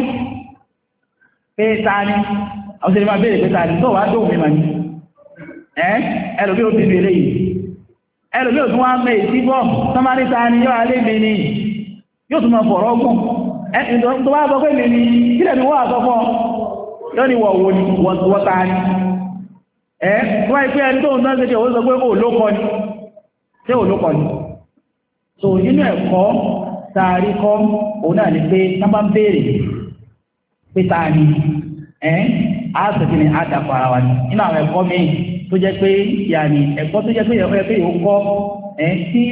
pé ta ni àwọn ìṣẹ̀lẹ̀ máa bèèrè pẹ́ta ní tó wá dóhùn mímọ̀ ní ẹ́ ẹlòmí ò bí bí eléyìí ẹlòmí ò tún wá mẹ́ ìsíbọ̀ sọmárítà ni yóò alé mi ní yóò tún máa fọ̀rọ̀ ọgbọ̀n ẹ́ tó wá sọ pé mi ní kílẹ̀ ni wọ́n àsọfọ́ yóò ní wọ̀wọ̀ ni wọ́ta ni ẹ́ tó wáyé pé ẹni tó ń tán ṣe ó sọ pé ó lókọ ni ṣé ó lókọ ni so nínú ẹ̀kọ́ tààrí kọ́ òun náà ni pé tá bá ń béèrè pé ta ni ẹ́ àásìkí ni àdàpọ̀ ara wa ní inú àwọn ẹ̀kọ́ mi tó jẹ́ pé yàní ẹ̀kọ́ tó jẹ́ pé ẹ̀kọ́ pé yóò kọ́ ẹ̀ tí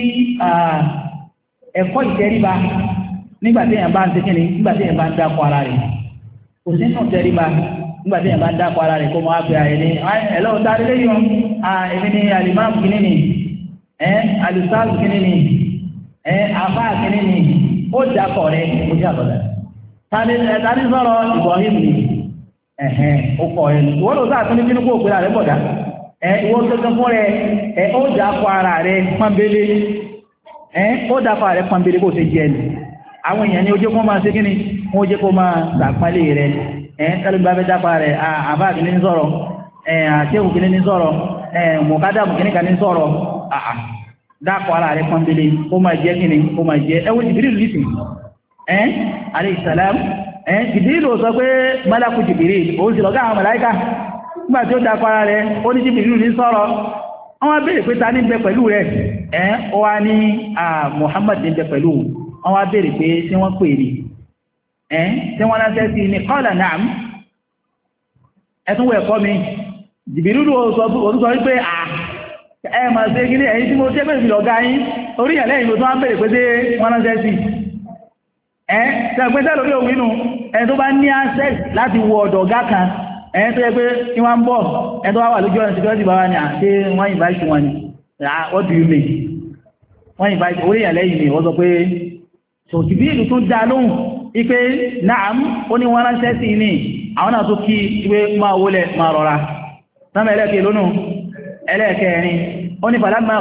ẹ̀kọ́ ìtẹríba nígbàtí èèyàn bá ń ṣe kíni nígbàtí èèyàn bá ń dápọ̀ ara rẹ̀ kò sí nù tẹríba nígbàtí èèyàn bá ń dápọ̀ ara rẹ̀ kó mọ́ àpẹ àyẹ̀ ní ẹ̀lọ́ sáré lẹ́yìn èmi ni alimam kìíní ni ẹ̀ alisalu kìíní ni ẹ̀ afa kìíní ni ó dápọ̀ rẹ̀ ó jẹ́ àbọ̀dà tani sọ̀rọ̀ Ibrahim ni ẹ̀hẹ́n ó kọ̀ ẹ̀ ìwọ́n ló sáà tún ní bínú kó òpin àrẹ bọ̀dá ẹ̀ ìwọ́n tó tán fún rẹ̀ ẹ̀ ó dákọ̀ ara rẹ̀ pọ́nbélé ẹ̀ ó dákọ̀ ara rẹ̀ pọ́nbélé kó ṣe jẹ́ ni àwọn èèyàn ní ojú kó máa ṣe kíni wọ́n jẹ́ kó máa sàpálẹ̀ rẹ̀ ẹ̀ kálùgbà fẹ́ dákọ̀ rẹ̀ àbá kìíní ní sọ̀rọ̀ ẹ̀ àṣẹ́wò kìíní ní sọ̀rọ̀ ẹ̀ mọ̀kádàmù kìíní kan ní sọ̀rọ̀ àà dákọ̀ ara rẹ̀ pọ́nbélé kó máa jẹ́ kíni kó máa jẹ́ ẹwọ́ Jibril lìsìn ẹ̀ alayhi salam ẹ̀ Jibril ló sọ pé malaku Jibril òun sì lọ́gá àwọn màláíkà nígbà tí ó dákọ̀ ara rẹ̀ ó ní Jibril ní sọ̀rọ̀ wọ́n wá béèrè pé ta ní bẹ pẹ̀lú rẹ̀ ẹ́ ó wá ní Muhammad ní bẹ pẹ̀lú wọ́n wá béèrè pé tí wọ́n pè ní ẹ́ tí wọ́n ránṣẹ́ sí ní qala na'am ẹ̀tún wọ ẹ̀kọ́ mi Jibrilu orúkọ wípé à ẹ mà ṣe kí ní ẹ̀yìn tí mo tẹ́ bẹ̀rẹ̀ lọ́gá yín orí ìyàlẹ́ ìlú tó wá béèrè pé tí wọ́n ránṣẹ́ sí ẹ́ tẹ́gbẹ́tẹ́ lórí òwínú ẹ̀ tó bá ní access láti wọ ọ̀dọ̀ ọ̀gá kan ẹ̀yẹn tó yẹ pé ní wọ́n ń bọ̀ ẹ̀ tó wá wà lójú ọ̀nà security bá wá ní àti wọ́n invite wọn ni what do you mean wọ́n invite orí ìyàlẹ́ yìí ni wọ́n sọ pé ṣòtì bí ìlú tó dá lóhùn ipé naam ó ní wọ́n ránṣẹ́ sí ní àwọn náà tó kí ìwé máa wólẹ̀ máa rọra sánmà ẹlẹ́kẹ̀ lónù ẹlẹ́kẹ̀ẹ́rin ó ní falamma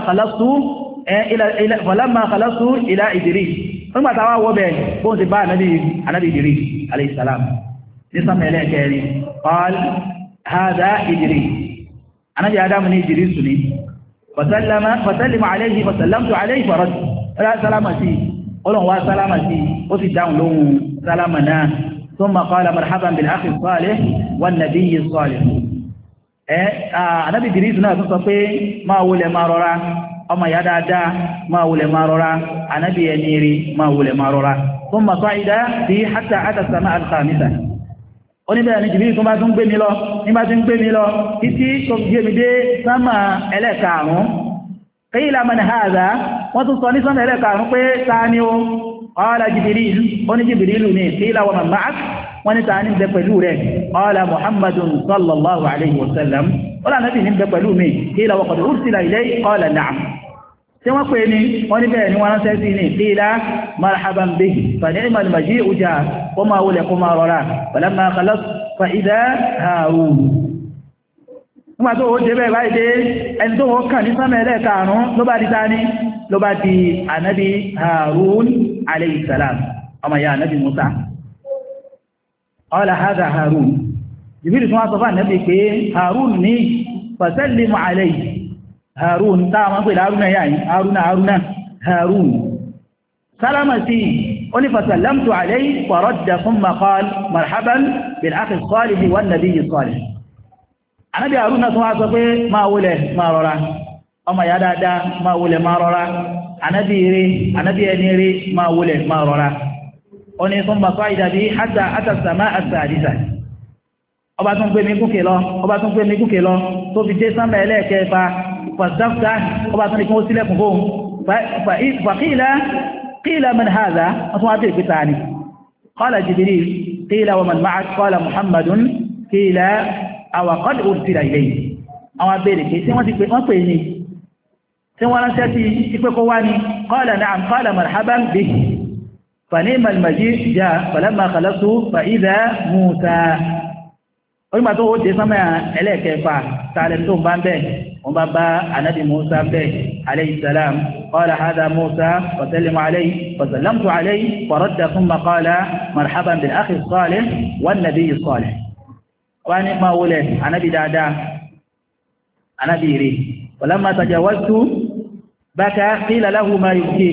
khalastu ila Idris nígbà táwa wọ́ bẹ̀ bóun ti bá anábì Idris alayhi salam ní sánmà ẹlẹ́kẹ̀ẹ́rin qal hadha Idris anábì Adamu ní Idris ní fasallama alayhi fasallamtu alayhi farad sálámà sí ọlọ́run wá sálámà sí ó sì dáhùn lóhun sálámà náà thumma qala marhaban bil akhi salih wan nabiy salih ẹ́ anábì Idris náà tún sọ pé máa wulẹ̀ máa rọra ọmọ ìyá dáadáa máa wulẹ̀ máa rọra anábì ẹni rí máa wulẹ̀ máa rọra thumma sa'ida bí hatta ata as-sama' al-khamisa oníbẹ̀rẹ̀ ní Jibril tó bá tún gbé mi lọ ní bá tún gbé mi lọ títí tó gbé mi dé sámà ẹlẹ́karùn-ún qila man hadha wọ́n tún sọ ní sámà ẹlẹ́karùn-ún pé ta ni ó qala Jibril ó ní Jibril ní qila wa man ma'ak wọ́n ní ta ní bẹ pẹ̀lú rẹ̀ qala Muhammadun sallallahu alayhi wa sallam wọ́n lànà bí ní bẹ pẹ̀lú mi qila wa qad ursila ilayhi qala na'am tí wọ́n pè ní wọ́n ní bẹ́ẹ̀ ni wọ́n ránṣẹ́ sí ní qila marhaban bihi fa ni'mal maji'u ja'a kó máa wulẹ̀ kó máa rọra falamma khalas fa idha Harun nígbà tó ó jẹ́ bẹ́ẹ̀ báyìí dé ẹni tó wọ́n kàn ní sánmẹ́lẹ̀ karùn-ún ló bá di tání ló bá di ànábì Harun alayhi salam ọmọ ya ànábì Musa qala hadha Harun Jibril tún wá sọ fún ànábì pé Harun ní fasallimu alayhi Harun táwọn máa ń pè Haruna yà yìí Haruna Haruna Harun sálámà sí ó ní fasallamtu alayhi wa radda thumma qala marhaban bil akhi salih wan nabiy salih anábì Haruna tún wá sọ pé máa wulẹ̀ máa rọra ọmọ ìyá dáadáa máa wulẹ̀ máa rọra anábì rí anábì ẹni rí máa wulẹ̀ máa rọra ó ní thumma sa'ida bi hatta ata as-sama' as-sadisa ọba tún gbé mi gúnkè lọ ọba tún gbé mi gúnkè lọ tó fi dé sánmà ẹlẹ́ẹ̀kẹfà fàṣáfà ọba tún ní kí wọ́n sílẹ̀kùn fóun fàkílá kílá man hadha wọ́n tún wá bèèrè pítà ní qala Jibril kílá wa man ma'ak qala Muhammadun kílá awa qad ursila ilayhi àwọn abẹ́rẹ̀ pé tí wọ́n ti pè wọ́n pè ní tí wọ́n ránṣẹ́ sí ipé kó wá ní qala na'am qala marhaban bihi fa ni'mal maji' ja'a falamma khalasu fa idha Musa onígbà tó ó dé sánmà ẹlẹ́ẹ̀kẹfà tààlẹ̀ tó bá ń bẹ̀ wọ́n bá bá anábì Musa bẹ̀ alayhi salam qala hadha Musa wa sallimu alayhi wa sallamtu alayhi wa radda thumma qala marhaban bil akhi salih wan nabiy salih wọ́n ní máa wọlé anábì dáadáa anábì rí walamma tajawaztu baka qila lahu ma yubkik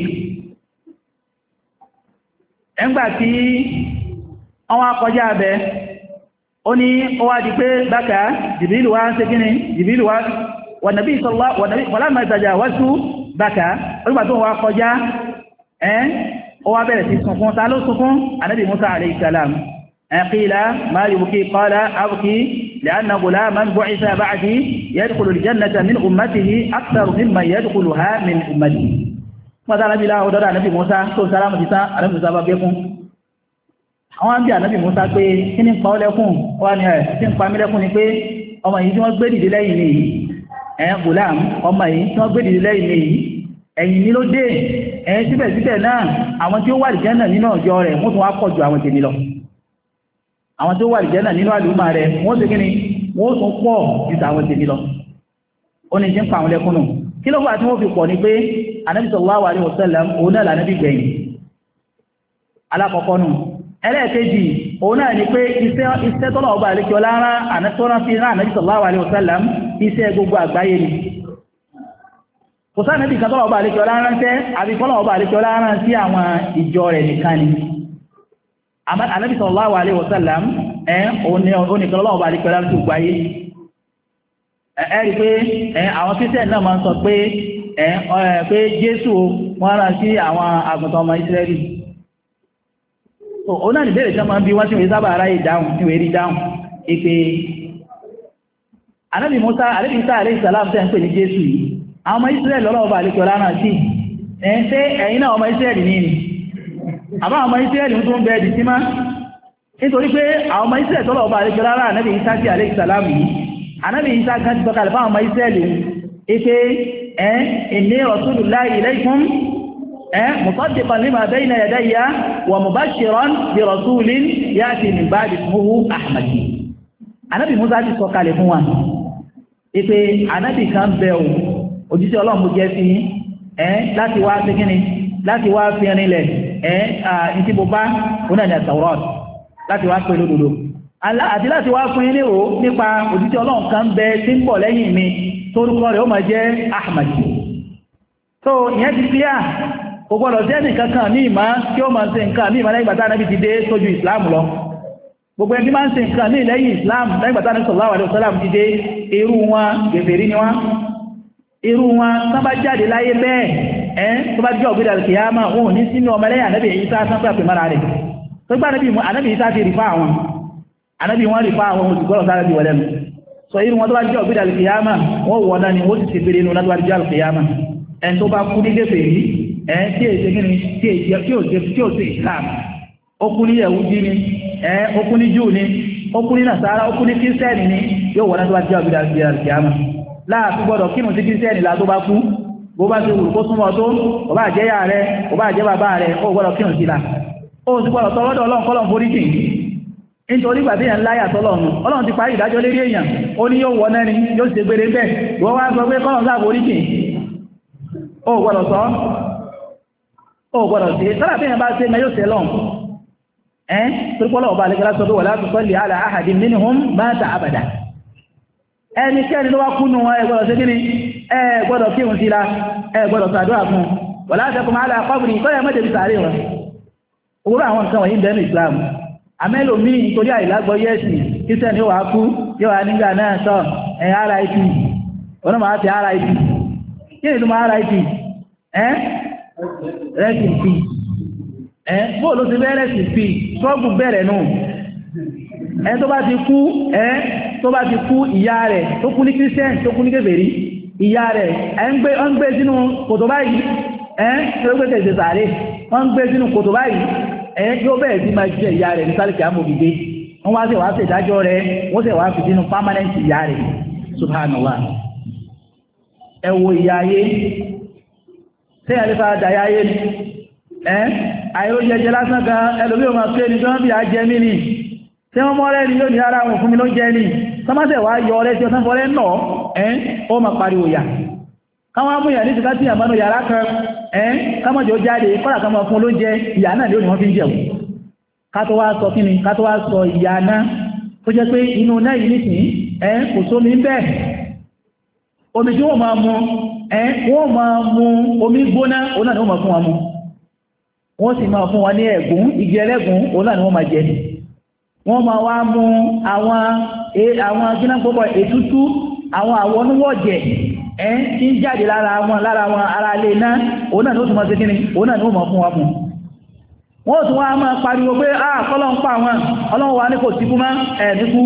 ẹgbà tí wọ́n kọjá bẹ́ ó ní ó wá di pé bákà Jibril wá ń ṣe kíni Jibril wá wà nàbí sallallahu wà nàbí walamma tajawaztu bákà ó nígbà tó wá kọjá ẹ́ ó wá bẹ̀rẹ̀ sí sunkún ta ló sunkún anábì Musa alayhi salam qila ma yubki qala abki li'anna ghulaman bu'itha ba'di yadkhulu al-jannata min ummatihi akthar mimman yadkhuluha min ummatihi mọ́ta anábì láwọ́ dọ́dọ̀ anábì Musa tó sálámù títà anábì Musa bá gbé fún àwọn bí ànábì Musa pé kí ní pa ọ́ lẹ́kùn wá ní ẹ̀ tí ń pa mí lẹ́kùn ni pé ọmọ yìí tí wọ́n gbé dìde lẹ́yìn ní yìí ẹ̀ Gulam ọmọ yìí tí wọ́n gbé dìde lẹ́yìn ní yìí ẹ̀yìn ní ló dé ẹ̀ síbẹ̀síbẹ̀ náà àwọn tí ó wà lìjẹ́ náà nínú ọjọ́ rẹ̀ wọ́n tún wá pọ̀ ju àwọn tèmi lọ àwọn tí ó wà lìjẹ́ náà nínú àlùmọ́ rẹ̀ wọ́n ti kí ni wọ́n tún pọ̀ ju àwọn tèmi lọ ó ní tí ń pa àwọn lẹ́kùn nù kí ló fà tí wọ́n fi pọ̀ ni pé ànábì sallallahu alaihi wasallam òun náà lànábì gbẹ̀yìn alákọ̀ọ́kọ́ nù ẹlẹ́ẹ̀kejì òun náà ni pé iṣẹ́ iṣẹ́ tọ́lọ̀ ọba àlékẹ́ ọlára ànátọ́rán fi rán ànábì sallallahu alaihi wasallam iṣẹ́ gbogbo àgbáyé ni kò sáà nẹ́bì kan tọ́lọ̀ ọba àlékẹ́ ọlára ń tẹ́ àbí tọ́lọ̀ ọba àlékẹ́ ọlára sí àwọn ìjọ rẹ̀ nìkan ni ànábì sallallahu alaihi wasallam ẹ̀ òun nìkan lọ́wọ́ ọba àlékẹ́ ọlára sí gbogbo ayé ẹ̀rí pé àwọn Christian náà máa ń sọ pé pé Jésù wọ́n rán sí àwọn àgùntàn ọmọ Ísírẹ́lì ó náà níbẹ̀rẹ̀ tí wọ́n máa ń bí wọ́n tí wọ́n sábà aráyè dáhùn tí wọ́n rí dáhùn ìpè Ànábì Mùsá Ànábì Ìsá alayhi salam tẹ́ ń pè ní Jésù yìí àwọn ọmọ Ísírẹ́lì lọ́lọ́wọ́ àlekọ̀ lánàá sí ẹ̀ ṣé ẹ̀yin náà ọmọ Ísírẹ́lì ní ni àbá ọmọ Ísírẹ́lì tó ń bẹ ẹ̀dì sí má nítorí pé àwọn ọmọ Ísírẹ́lì tọ́lọ̀ ọba àlekọ̀ lánàá Ànábì Ìsá sí alayhi salam yìí Ànábì Ìsá kan ti tọ́kalẹ̀ fáwọn ọmọ Ísírẹ́lì ike ẹ̀ inni rasulullahi ilaykum ẹ̀ musaddiqan lima bayna yadayya wa mubashiran bi rasulin ya'ti min ba'di ismuhu Ahmad. Ànábì Mùsá ti sọ̀kalẹ̀ fún wa ike ànábì kan bẹ o òjíṣẹ́ Ọlọ́run jẹ́ sí ẹ̀ láti wá sí kíni láti wá fi rinlẹ̀ ẹ̀ ìtì bó bá òun náà ní Tawrat láti wá pé lódodo àti láti wá fún yín ní o nípa òjíṣẹ́ Ọlọ́run kan bẹ tí ń bọ̀ lẹ́yìn mi torúkọ rẹ̀ ó máa jẹ́ Ahmad. tó ìyẹn ti fi à kò gbọ́dọ̀ jẹ́ nìkan kan ní ìmá tí ó máa ń ṣe nǹkan ní ìmá lẹ́yìn gbàtà Ànábì ti dé sójú Islam lọ gbogbo ẹni máa ń ṣe nǹkan ní lẹ́yìn Islam lẹ́yìn gbàtà Ànábì sallallahu alaihi wasallam ti dé irú wọn gèfèrí ni wọn irú wọn tán bá jáde láyé bẹ́ẹ̀ ẹ́ tó bá jẹ́ ògbédà kìyàmá wọn ò ní sínú ọmọ lẹ́yìn Ànábì Ìsá tán pẹ́ pẹ́ mara rẹ̀ tó gbá Ànábì Ìsá ti rí fá àwọn Ànábì wọn rí fá àwọn olùgbọ́rọ̀ sára bí wọlé mu sọ irú wọn tó bá jẹ́ ògbédà kìyàmá wọ́n wọ́n náà ni wọ́n ti ti bèrè nù láti wá jẹ́ kìyàmá ẹn tó bá kú ní gèfèrí ẹ́ tí èsè gíní tí èsè tí ò sí Islam ó kú ní Yẹhudi ni ẹ́ ó kú ní Júù ni ó kú ní Nàsárà ó kú ní Kírísítẹ́nì ni yóò wọ́n náà tó bá jẹ́ ògbédà kìyàmá láàfin gbọ́dọ̀ kínú sí Kírísítẹ́nì la tó bá kú bó bá ti wù kó súnmọ́ tó ó bá jẹ́ yà rẹ̀ ó bá jẹ́ bàbá rẹ̀ ó gbọ́dọ̀ kínú sí la ó sì gbọ́dọ̀ tọwọ́dọ̀ Ọlọ́run kọ́lọ́run forí jìn nítorí gbàdé yẹn láyà tọ́lọ́run Ọlọ́run ti parí ìdájọ́ lérí èèyàn ó ní yóò wọ náà ni yóò ṣe gbére bẹ́ẹ̀ wọ́n wá sọ pé kọ́lọ́run sáà forí jìn ó gbọ́dọ̀ sọ ó gbọ́dọ̀ sí tọ́lá bí yẹn bá ṣe mẹ́ yóò ṣe lọ́n ẹ́ torípọ́lọ́ ọba àlejò lásọ pé wala tusalli ala ahadin minhum mata abada ẹni kẹ́ni ló wá kúnnù wọn ẹ gbọ́dọ̀ ṣe kíni ẹ gbọ́dọ̀ kí òun sí la ẹ gbọ́dọ̀ ṣàdúrà fún wala taqum ala qabri kọ́yà mọ́jẹ̀ bí sàárè wọn owó àwọn nǹkan wọ̀nyí bẹ̀rẹ̀ Islam amẹ́lòmíì nítorí àìlágbọ́ yẹ́sì kíṣẹ́ ni ó wà kú yóò wà nígbà náà sọ ẹ̀ ara ip ọ̀nà máa ti ara ip kí ni tó máa ara ip ẹ́ rẹ́sì p ẹ́ bóòlù ti bẹ́ rẹ́sì p ṣọ́ọ̀bù bẹ̀rẹ̀ nù ẹ́ tó bá ti kú ẹ́ tó bá ti kú ìyá rẹ̀ tó kú ní kírísítẹ́n tó kú ní kèfèrí ìyá rẹ̀ ẹ́ ń gbé ọ́n gbé sínú kòtò báyìí ẹ́ tó gbé tẹ̀sẹ̀ sàárè wọ́n ń gbé sínú kòtò báyìí ẹ̀ yóò bẹ̀rẹ̀ sí máa jẹ ìyá rẹ̀ ní sálìkì àmògìdé wọ́n wá sí wá sí ìdájọ́ rẹ̀ wọ́n sì wá fi sínú permanent ìyá rẹ̀ subhanallah ẹ wo ìyá ayé sẹ́yìn àlefa dàyà ayé ni ẹ́ àìró jẹjẹ lásán kan ẹlòmí ò máa pé ní tí wọ́n bí a jẹ mí ni tí wọ́n mọ́rẹ́ ni yóò ní ara wọn fún mi ló jẹ ni sọmọ́sẹ̀ wá yọ ọrẹ́ tí ó sáfọ́rẹ́ náà ẹ́ ó máa pariwo yà káwọn amúyà ní tìká tí àmọ́nù yàrá kan ẹ́ kámọ́jọ jáde kọ́lá kan máa fún ló jẹ ìyá náà ló ní wọ́n fi ń jẹun ká tó wá sọ kíni ká tó wá sọ ìyá náà tó jẹ́ pé inú náà yìí nìsín ẹ́ kò sómi ń bẹ́ẹ̀ omi tí wọ́n máa mu ẹ́ wọ́n máa mu omi gbóná òun náà ni wọ́n máa fún wọn mu wọ́n sì máa fún wọn ní ẹ̀gún igi ẹlẹ́gún òun náà ni wọ́n máa jẹ wọ́n máa wá mu àwọn àwọn gínápọ̀pọ̀ ètútú àwọn àwọn oníwọ̀jẹ̀ ẹ́ tí ń jáde lára wọn lára wọn ara lè ná òun náà ni ó tún máa ṣe kíni òun náà ni ó máa fún wọn mu wọ́n tún wá máa pariwo pé ah kọ́lọ́ ń pa wọn ọlọ́run wa ní kò síkú má ẹ̀ níkú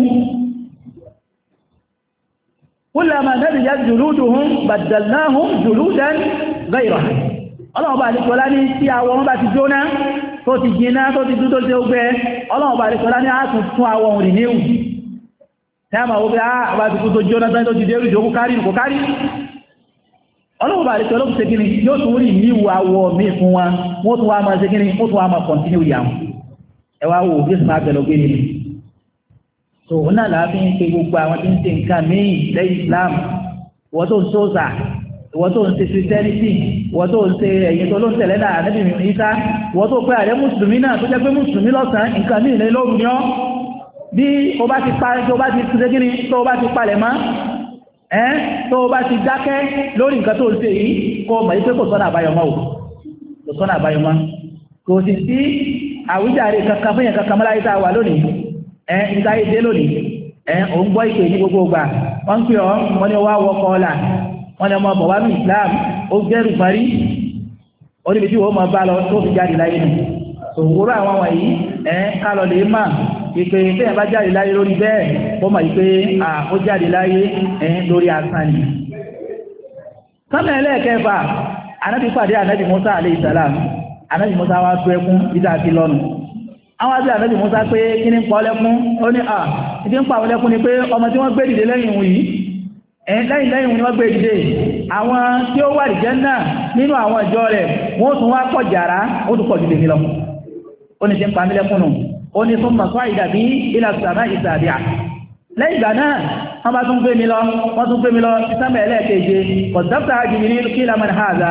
kullama nadijat juluduhum baddalnahum juludan ghayraha ọlọ́run bá àdìsọ́lá ní tí awọ wọn bá ti jóná tó ti jiná tó ti dúdó tí ó gbẹ ọlọ́run bá àdìsọ́lá ní àtún fún awọ òun rìn níhù tí a máa wó pé a bá ti kú tó jóná tán tó ti dé ìjọ kó kárí kò kárí ọlọ́run bá àdìsọ́lá kò ṣe kíni yóò tún rí níhù awọ míì fún wa wọ́n tún wá máa ṣe kíni wọ́n tún wá máa kọ̀ntínú yà wọn ẹ wá wò bí ó sì máa bẹ̀rẹ̀ gbé nínú so òun náà láàfin pé gbogbo àwọn tí ń ṣe nǹkan míì lẹ́yìn Islam wọ́n tó ń sóòsà wọ́n tó ń ṣe Christianity wọ́n tó ń ṣe ẹ̀yìn tó ló ń tẹ̀lé náà níbi ìta wọ́n tó pé àrẹ mùsùlùmí náà tó jẹ́ pé mùsùlùmí lọ́sàn-án nǹkan míì lẹ́yìn lóru ni ọ́ bí o bá ti parí tó bá ti ṣe kíni tó o bá ti palẹ̀ mọ́ ẹ́ tó o bá ti dákẹ́ lórí nǹkan tó ń ṣe yìí kó o mọ̀ yí pé kò sọ́nà àbáyọ mọ́ o kò sọ́nà àbáyọ mọ́ kò sì sí àwíjàre kankan fún yẹn kankan mọ́láyé tá a wà lónìí ẹ ìdáyé dé lónìí ẹ òun gbọ́ ìpè ní gbogbo ọgbà wọ́n ń pè ọ́ wọ́n ní wá wọ́kọ́ ọ̀la wọ́n ní ọmọ bọ̀wá ní Islam ó gẹ́rù parí ó níbi tí wọ́n mọ̀ bá lọ tó fi jáde láyé nù òwúrọ̀ àwọn wọ̀nyí ẹ̀ kálọ̀ lè mà ìpè tẹ́yìn bá jáde láyé lórí bẹ́ẹ̀ ó mọ̀ ìpè ó jáde láyé ẹ̀ lórí asán ni. sọ́nà ẹlẹ́ẹ̀kẹfà anábì pàdé anábì Musa alayhi salam anábì Musa wá tó ẹkún ìdá àti lọ́nu àwọn àbí anábì Musa pé kí ní pọ̀ lẹ́kún ó ní à ìdí ń pa àwọn lẹ́kún ni pé ọmọ tí wọ́n gbé dìde lẹ́yìn ìwò yìí ẹ̀yìn lẹ́yìn lẹ́yìn ni wọ́n gbé dìde àwọn tí ó wà ìjẹ́ náà nínú àwọn ìjọ rẹ̀ wọ́n tún wá pọ̀ jàrá ó tún pọ̀ jù lèmi lọ ó ní ṣe ń pa mí lẹ́kún nù ó ní fún mọ̀sán ìdàbí ilà sàmà ìsàbíà lẹ́yìn ìgbà náà wọ́n bá tún gbé mi lọ wọ́n tún gbé mi lọ sí sámẹ̀ ẹlẹ́ẹ̀keje kọ̀dọ́pítà Jibril kí lamar haza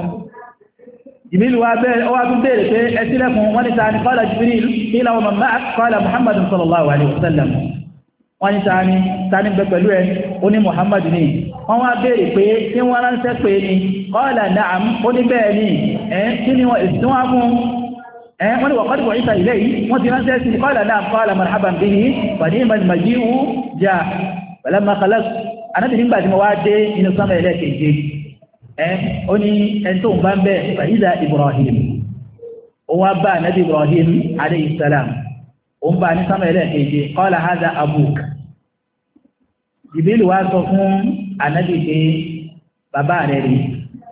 Jibril wa bẹ́ẹ̀ ó wá tún béèrè pé ẹ sílẹ̀kùn wọ́n ní tani qala Jibril kí lamar mamma qala Muhammadun sallallahu alaihi wasallam wọ́n ní tani tani bẹ pẹ̀lú ẹ ó ní Muhammad ni wọ́n wá béèrè pé tí wọ́n ránṣẹ́ pé ni qala na'am ó ní bẹ́ẹ̀ ni ẹ̀ kí ni wọ́n èsì wọ́n fún ẹ̀ wọ́n ní waqad bu'itha ilayhi wọ́n ti ránṣẹ́ sí qala na'am qala marhaban bihi wa ni'mal maji'u ja falamma khalas anábì nígbà tí mo wá dé inú sánmà ẹlẹ́ẹ̀keje ẹ̀ ó ní ẹni tó ń bá ń bẹ́ fa idha Ibrahim ó wá bá anábì Ibrahim alayhi salam ó ń bá ní sánmà ẹlẹ́ẹ̀keje qala hadha abuk Jibril wá sọ fún anábì pé bàbá rẹ̀ rí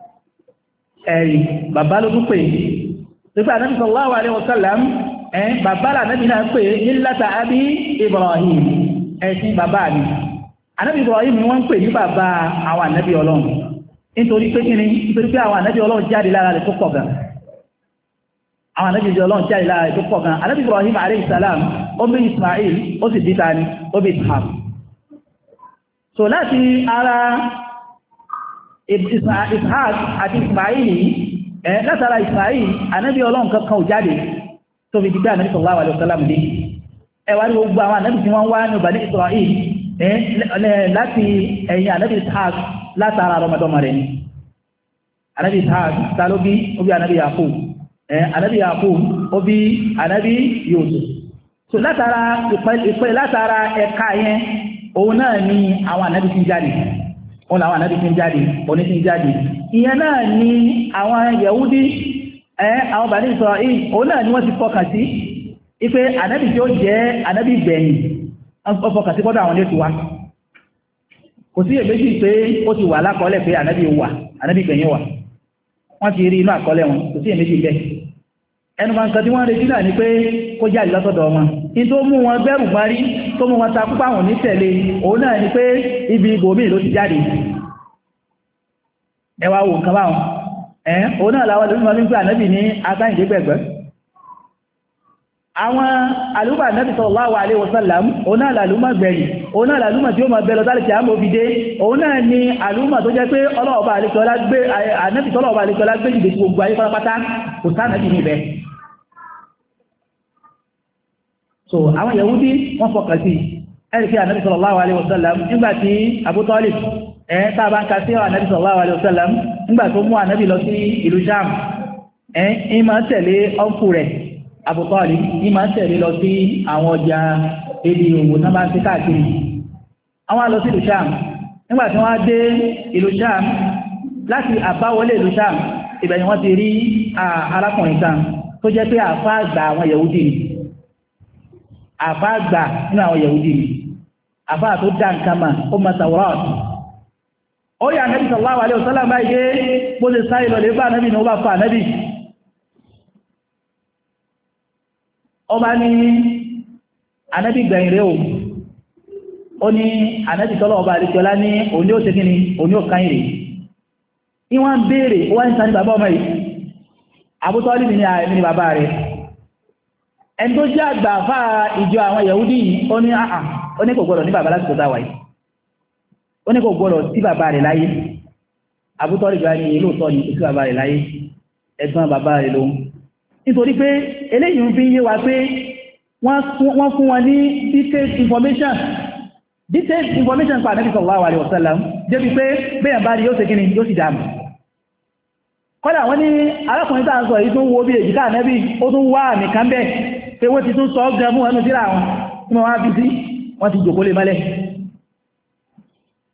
ẹ̀rí bàbá ló tún pè nípa anábì sallallahu alaihi wasallam ẹ̀ bàbá lànábì náà pè millata abi Ibrahim ẹ̀sìn bàbá mi anábì Ibrahim ni wọ́n ń pè ní bàbá àwọn anábì ọlọ́run nítorí pé kíni nítorí pé àwọn anábì ọlọ́run jáde lára rẹ̀ tó pọ̀ gan àwọn anábì ọlọ́run jáde lára rẹ̀ tó pọ̀ gan anábì Ibrahim alayhi salam ó bí Ismail ó sì bí tani ó bí Ishaq so láti ara Ishaq àti Ismail ẹ̀ látara Ismail anábì ọlọ́run kankan ò jáde tó fi dìgbà anábì sallallahu alaihi wasallam dé ẹwà ní gbogbo àwọn anábì tí wọ́n wá ní Bani Israel láti ẹ̀yìn anábì Ishaq látara ọmọdọ́mọ rẹ̀ ni anábì Ishaq ta ló bí ó bí anábì Yaqub anábì Yaqub ó bí anábì Yusuf so látara ìpẹ́ látara ẹ̀ka yẹn òun náà ni àwọn anábì tí ń jáde òun làwọn anábì tí ń jáde òní tí ń jáde ìyẹn náà ni àwọn Yahudi àwọn Bani Israel òun náà ni wọ́n ti fọkàn sí ipe anábì tí ó jẹ́ anábì gbẹ̀yìn ọfọkàn sí kọ́dọ̀ àwọn ilé ti wá kò sí èméjì pé ó ti wà lákọọ́lẹ̀ pé anábì wà anábì gbẹ̀yìn wà wọ́n ti rí inú àkọọ́lẹ̀ wọn kò sí èméjì bẹ́ẹ̀ ẹnu máa ń sọ tí wọ́n retí náà ni pé kó jáde lọ́sọ̀dọ̀ wọn ní tó mú wọn bẹ̀rù parí tó mú wọn takú páwọn ní tẹ̀lé òun náà ni pé ibi ibòmí ló ti jáde ẹ wá wo nǹkan báwọn ẹ òun náà làwọn lórí wọn ní pé anábì ní asáyìndégbẹ̀gbẹ́ àwọn àlúmà Ànábì sallallahu alaihi wasallam òun náà làlúmà gbẹ̀yìn òun náà làlúmà tí ó máa bẹ̀rọ tálìkì àmò òfìdé òun náà ni àlúmà tó jẹ́ pé ọlọ́ọ̀bà àlekọ́lá gbé Ànábì tọ́lọ̀ọ̀bà àlekọ́lá gbé jìdè gbogbo ayé pátápátá kò sáà nàbì níbẹ̀ so àwọn Yahudi wọ́n fọkàn sí ẹ̀rìkí Ànábì sallallahu alaihi wasallam nígbàtí Abu Talib ẹ̀ tàbá ń ka sí Ànábì sallallahu alaihi wasallam nígbà tó mú Ànábì lọ sí ìlú Sham ẹ̀ ìmọ̀ tẹ̀lé ọ́nkù rẹ̀ Abu Talib ní máa ń tẹ̀lé lọ sí àwọn ọjà èdè òwò tán bá ń fi káàkiri àwọn lọ sí ìlú Sham nígbàtí wọ́n dé ìlú Sham láti àbáwọlé ìlú Sham ìbẹ̀yìn wọ́n ti rí arákùnrin kan tó jẹ́ pé àfáàgbà àwọn Yahudi ni àfáàgbà nínú àwọn Yahudi ni àfáà tó dá nǹkan mà ó ma Tawrat ó yà Ànábì sallallahu alaihi wasallam báyìí bó ṣe sáré lọ lè bá Ànábì ní ó bá fa Ànábì ọba ní anábì gbẹ̀yìn rẹ̀ o ó ní anábì tọ́lọ̀ ọba àríkọlá ní òní ó tẹ́kíní òní ó káyìn rẹ̀ ìwọ́n ń béèrè ó wá ń sáni bàbá ọmọ yìí Abu Talib ní ààrẹ ní bàbá rẹ̀ ẹni tó jẹ́ àgbà fà ìjọ àwọn Yahudi yìí ó ní àà ó ní kò gbọ́dọ̀ ní bàbá lásìkò táwà yìí ó ní kò gbọ́dọ̀ sí bàbá rẹ̀ láyé Abu Talib ní lóòótọ́ ní sí bàbá rẹ̀ láyé ẹ̀gbọ́n bàbá rẹ̀ lóhun nítorí pé eléyìí ń fi yé wa pé wọ́n fún wọn ní detailed information detailed information pa Ànábì sallallahu alaihi wasallam débi pé bẹ́yàn bá rí yóò ṣe kíni yóò sì dáàmù kọ́dà wọ́n ní arákùnrin tàà ń sọ èyí tó ń wo bí èjìká Ànábì ó tún wá àmì kan bẹ́ pé wọ́n ti tún sọ ọ́gbẹ̀ mú ẹnu síra wọn tí wọ́n wá fi sí wọ́n ti jòkó lè mọ́lẹ̀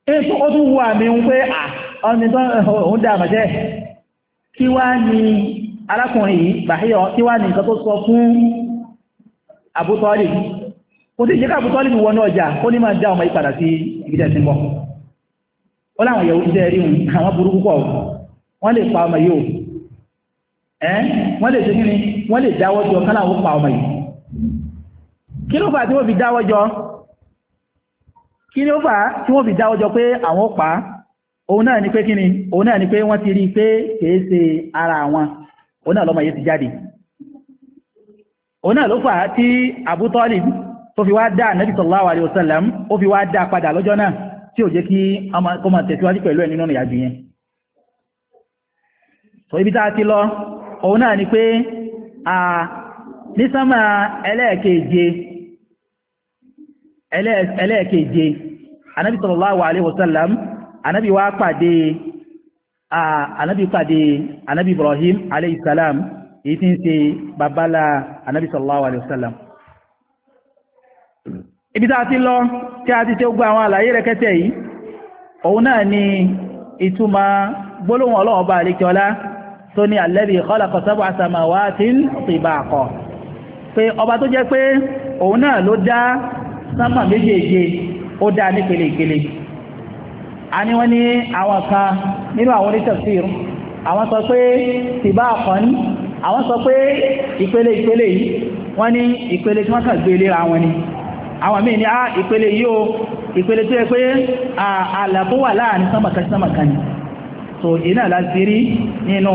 ó tún wú àmì ń pé ọmọ tó ń dá àmàjẹ́ kí wá ní alákùnrin yìí bàáyọ̀ kí wá ní nǹkan tó sọ fún Abu Talib kò sí ìjẹ́ká Abu Talib wọnú ọjà ó ní máa dá ọmọ ìpadà sí ìgbìjẹ́ sí mọ́ ó láwọn yẹ̀wò jẹ́ rí àwọn burú púpọ̀ wọ́n lè pa ọmọ yìí ẹ́ wọ́n lè ṣe kí ni wọ́n lè dáwọ́ jọ káláwọ́ pa ọmọ yìí kí ló fà tí wọ́n fi dáwọ́ jọ kí ló fà tí wọ́n fi dáwọ́ jọ pé àwọn pa òun náà ni pé kí ni òun náà ni pé wọ́n ti rí pé kìí ṣe ara wọn òun náà lọ́mọ yìí ti jáde òun náà ló fà tí Abu Talib tó fi wá dá Nabi sallallahu alaihi wasallam ó fi wá dá padà lọ́jọ́ náà tí ò jẹ́ kí ọmọ máa tẹ̀síwájú pẹ̀lú ẹ̀ nínú ìyàjú yẹn so ibi tá a ti lọ òun náà ni pé a ní sánmà ẹlẹ́ẹ̀keje ẹlẹ́ẹ̀keje Ànábì sallallahu alaihi wasallam Ànábì wá pàdé Ànábì pàdé Ànábì Ibrahim alayhi salam èyí tí ń ṣe babalá Ànábì sallallahu alaihi wasallam ibi tá a ti lọ tí a ti ṣe gbogbo àwọn àlàyé rẹ̀kẹ́tẹ̀ yìí òun náà ni ìtumọ̀ gbólóhùn Ọlọ́run bá àríkẹ́ọlá tó ní alladhi khalaqa sab'a samawatin tibaqa pé ọba tó jẹ́ pé òun náà ló dá sánmà méjèèje ó dá nípele ìpele a ní wọ́n ní àwọn kan nínú àwọn onítafsir àwọn sọ pé tibaqan àwọn sọ pé ìpele ìpele yìí wọ́n ní ìpele tí wọ́n kàn gbé léra wọn ni àwọn míì ní á ìpele yìí ó ìpele tó yẹ pé ààlà tó wà láàrin sánmàkan sí sánmàkan ni so iná láti rí nínú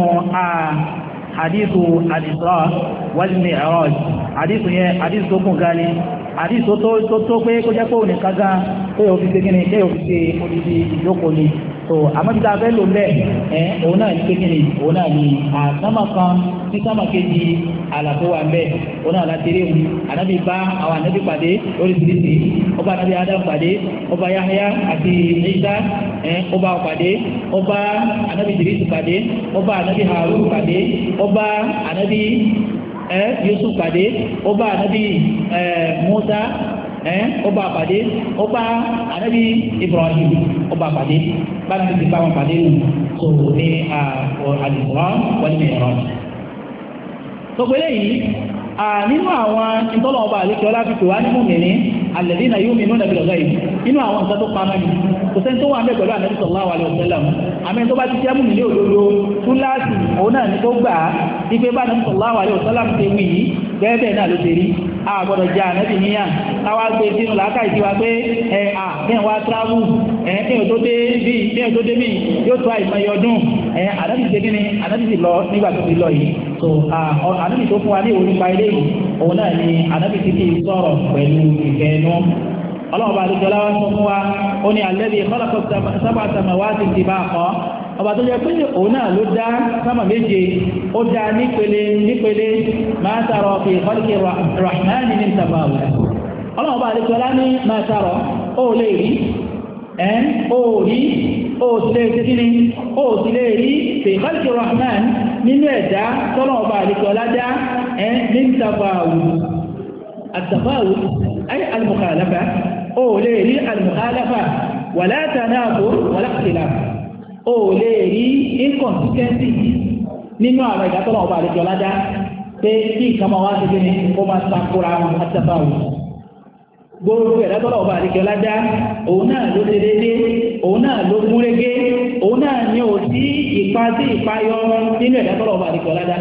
hadithu al-Isra wal-Mi'raj hadithu yẹn hadithu tó kún gani hadithu tó tó pé kó jẹ́ pé òní kága pé o fi ṣe gíní pé o fi ṣe odidi ìjókòó ni so àmọ́bíta fẹ́ lò lẹ́ ẹ̀ òun náà ní pé gíní òun náà ní àsámàkan sí sámàkejì àlàfo wà mẹ́ òun náà láti rí òun ànábì bá àwọn ànábì pàdé oríṣiríṣi ọba ànábì Adam pàdé ọba Yahya àti Isa ẹ̀ ọba pàdé ọba ànábì Idris pàdé ọba ànábì Harun pàdé ọba ànábì ẹ̀ Yusuf pàdé ọba ànábì ẹ̀ Musa ẹ̀ ọba pàdé ọba ànábì Ibrahim ọba pàdé bá nàbì ti bá wọn pàdé nù so ní al-Isra wal-Mi'raj gbogbo eléyìí nínú àwọn ìtọ́lọ̀ ọba àríkẹ́ ọlá fi pè wá ní mùmínì alladhina yu'minuna bil ghaib nínú àwọn nǹkan tó pamọ́ ni kò sẹ́ni tó wà ń bẹ̀ pẹ̀lú Ànábì sallallahu alaihi wasallam àmì tó bá ti jẹ́ mùmínì òdodo túláàsì òun náà ni tó gbà á wípé bá Ànábì sallallahu alaihi wasallam ti wí yìí bẹ́ẹ̀ bẹ́ẹ̀ náà ló ṣe rí a gbọ́dọ̀ jẹ́ Ànábì níyà káwá gbé sínú làákà ìdí wa pé ẹ à kéèyàn wá tíráàbù ẹ kéèyàn tó dé bí kéèyàn tó dé bí yóò tó àìmọye ọdún ẹ Ànábì ṣe kí ni Ànábì sì lọ nígbà tó ti lọ yìí so Ànábì tó fún wa ní ìwé nípa ilé yìí òun náà ni Ànábì tí kì í sọ̀rọ̀ pẹ̀lú ìfẹ́ inú ọlọ́run bá àdúgbò láwọn sọ fún wa ó ní alladhi khalaqa sab'a samawati tibaqa ọba tó jẹ́ pé òun náà ló dá sámà méje ó dá nípele nípele ma tara fi khalqi rahmani min tafawut ọlọ́run bá àdúgbò lá ní ma tara ó lè rí ẹ́ ó rí ó sì lè ṣe kíni ó sì lè rí fi khalqi rahman nínú ẹ̀dá tọ́lọ́run bá àdúgbò lá dá ẹ́ min tafawut at-tafawut ay al-mukhalafa ó lè rí al-mukhalafa wala tanafur wala ikhtilaf ó lè rí inconsistency nínú àwọn ìdátọ́lọ̀ ọba àlejò ládá pé kí ìkàmọ̀ wá sí gíní kó máa takura wọn àtàbáwò gbogbo ìdátọ́lọ̀ ọba àlejò ládá òun náà ló ṣe dédé òun náà ló múrégé òun náà ní ò sí ìpa sí ìpayọ nínú ìdátọ́lọ̀ ọba àlejò ládá